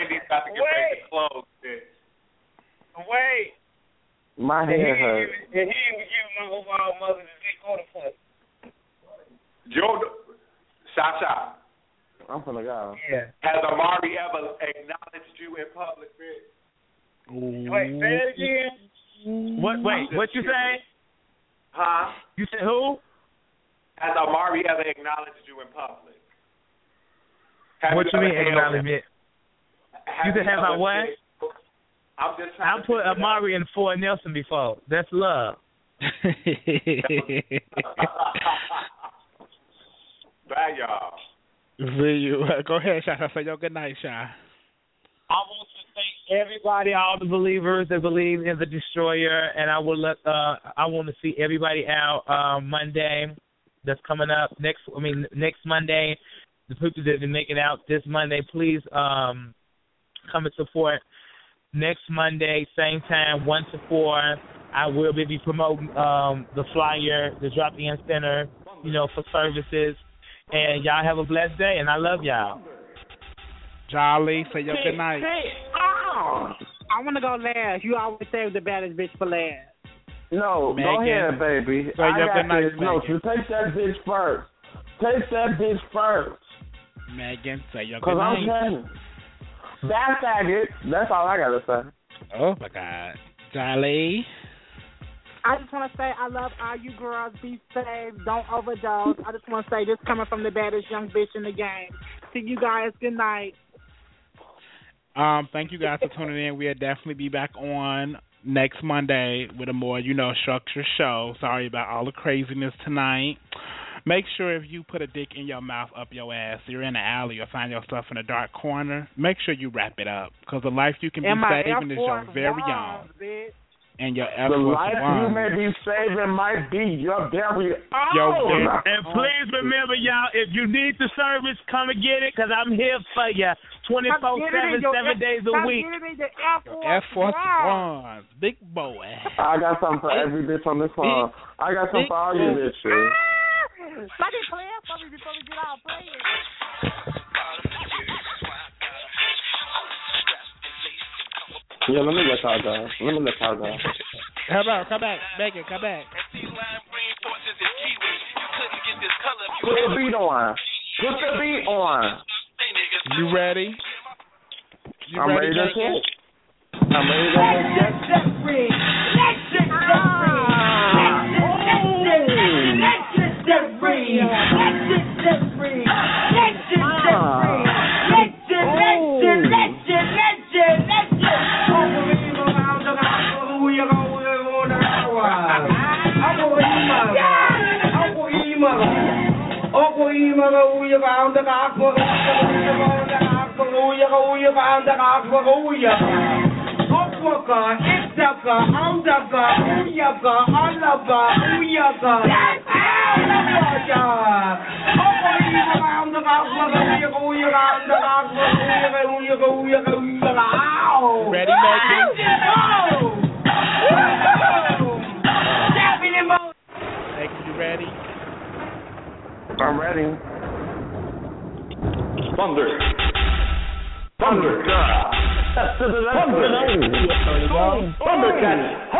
Andy's about to get ready to close this. Wait. My head hurts. He even giving my overall mother the dick or the pussy. Joe, Sha. I'm finna go. Yeah. Has Amari ever acknowledged you in public, bitch? Wait, say that again. What you say? Huh? You said who? Has Amari ever acknowledged you in public? What you mean acknowledgement? You said have I what? I'm just trying I put Amari in Fort Nelson before. That's love. Bye, y'all. See you. Go ahead, Sha. Say your good night, Sha. I want to thank everybody, all the believers that believe in the Destroyer, and I want to see everybody out Monday. That's coming up next Monday. The people that make it out this Monday, please come and support. Next Monday, same time, 1 to 4. I will be promoting the flyer, the drop-in center, for services. And y'all have a blessed day, and I love y'all. Jolly, say your good night. I want to go last. You always save the baddest bitch for last. No, Megan, go ahead, baby. say your good night, this. No, you take that bitch first. Take that bitch first. Megan, say your good night. Because I'm telling you. That faggot. That's all I got to say. Oh, my God. Jolly. I just want to say I love all you girls. Be safe. Don't overdose. I just want to say this coming from the baddest young bitch in the game. See you guys. Good night. Thank you guys for tuning in. We'll definitely be back on next Monday with a more, structured show. Sorry about all the craziness tonight. Make sure if you put a dick in your mouth up your ass, you're in the alley or find yourself in a dark corner, make sure you wrap it up. Because the life you can be saving is your very own. And your the life you may be saving might be your very own. And please remember, y'all, if you need the service, come and get it, because I'm here for you 24/7, 7 days a week. Air Force Ones. Big boy. I got something for every bitch on this phone. I got something for all you bitches. Let me play it for me before we get out playing. Yeah, let me let y'all go. Come back. Megan, come back. Put the beat on. You ready? I'm ready to hit. Ready, Megan? Megan, you ready? I'm ready. Thunder. Thundercat.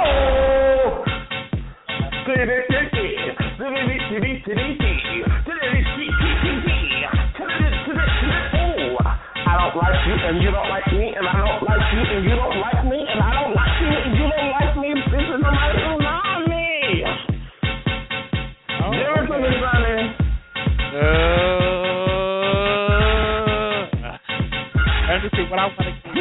I don't like you and you don't like me, and I don't like you and you don't like me, and I don't like you and you don't like me. This is my tsunami. There's something running. Let me see what I want to do.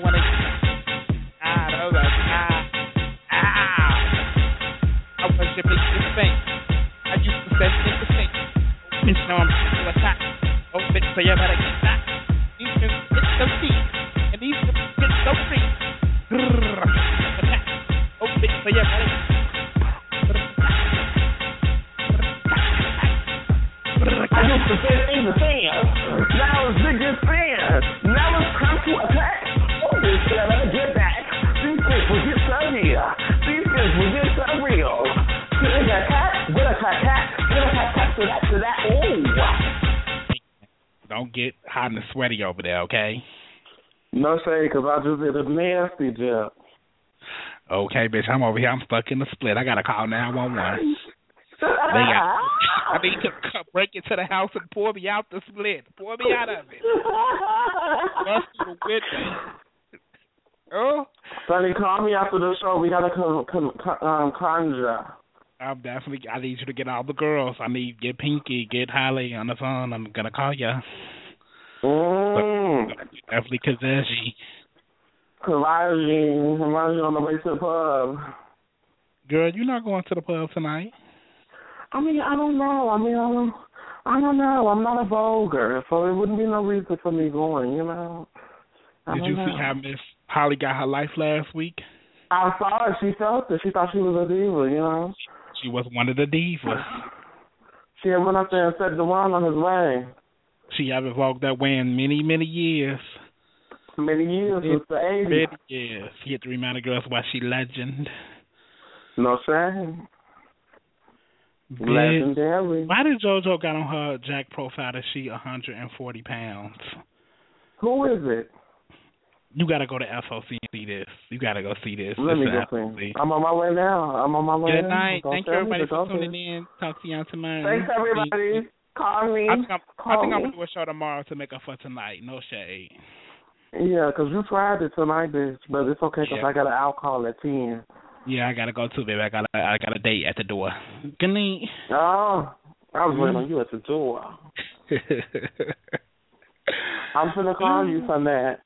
I worship it to think. I used to say interesting. Bitch, now I'm to attack. Oh, bitch, so you better get back. These niggas get so deep, and these niggas get so free. Attack. Oh, bitch, so you better get back. I used to say things to fans. Now it's biggest fans. Now it's time to attack. Oh, bitch, so you better get back. These things will get so real. To that. Oh. Don't get hot and sweaty over there, okay? No shade, because I just did a nasty job. Okay, bitch, I'm over here. I'm stuck in the split. I got to call 911. I need to break into the house and pour me out the split. Pour me out of it. Bust through the window. Oh. Sonny, call me after the show. We got to conjure. I need you to get all the girls. I need get Pinky, get Holly on the phone. I'm going to call you. Definitely Kazaji. Kazaji on the way to the pub. Girl, you not going to the pub tonight? I mean, I don't know. I don't know. I'm not a vulgar, so it wouldn't be no reason for me going, you know. Did you see how Miss Holly got her life last week? I saw it. She felt it. She thought she was a diva, you know. She was one of the divas. She had went up there and set the one on his way. She haven't walked that way in many, many years. Many years, since the 80s. Many years. She had to remind the girls why she legend. No shame. Legendary. Why did JoJo got on her Jack profile that she 140 pounds? Who is it? You got to go to SOC and see this. You got to go see this. Let me go see. I'm on my way now. Good night. Thank you, everybody, for tuning in. Talk to you on tomorrow. Thanks, everybody. Call me. I think I'm going to do a show tomorrow to make up for tonight. No shade. Yeah, because you tried it tonight, bitch. But it's okay because I got an alcohol at 10. Yeah, I got to go too, baby. I got a date at the door. Good night. Oh, I was waiting on you at the door. I'm finna call you from that.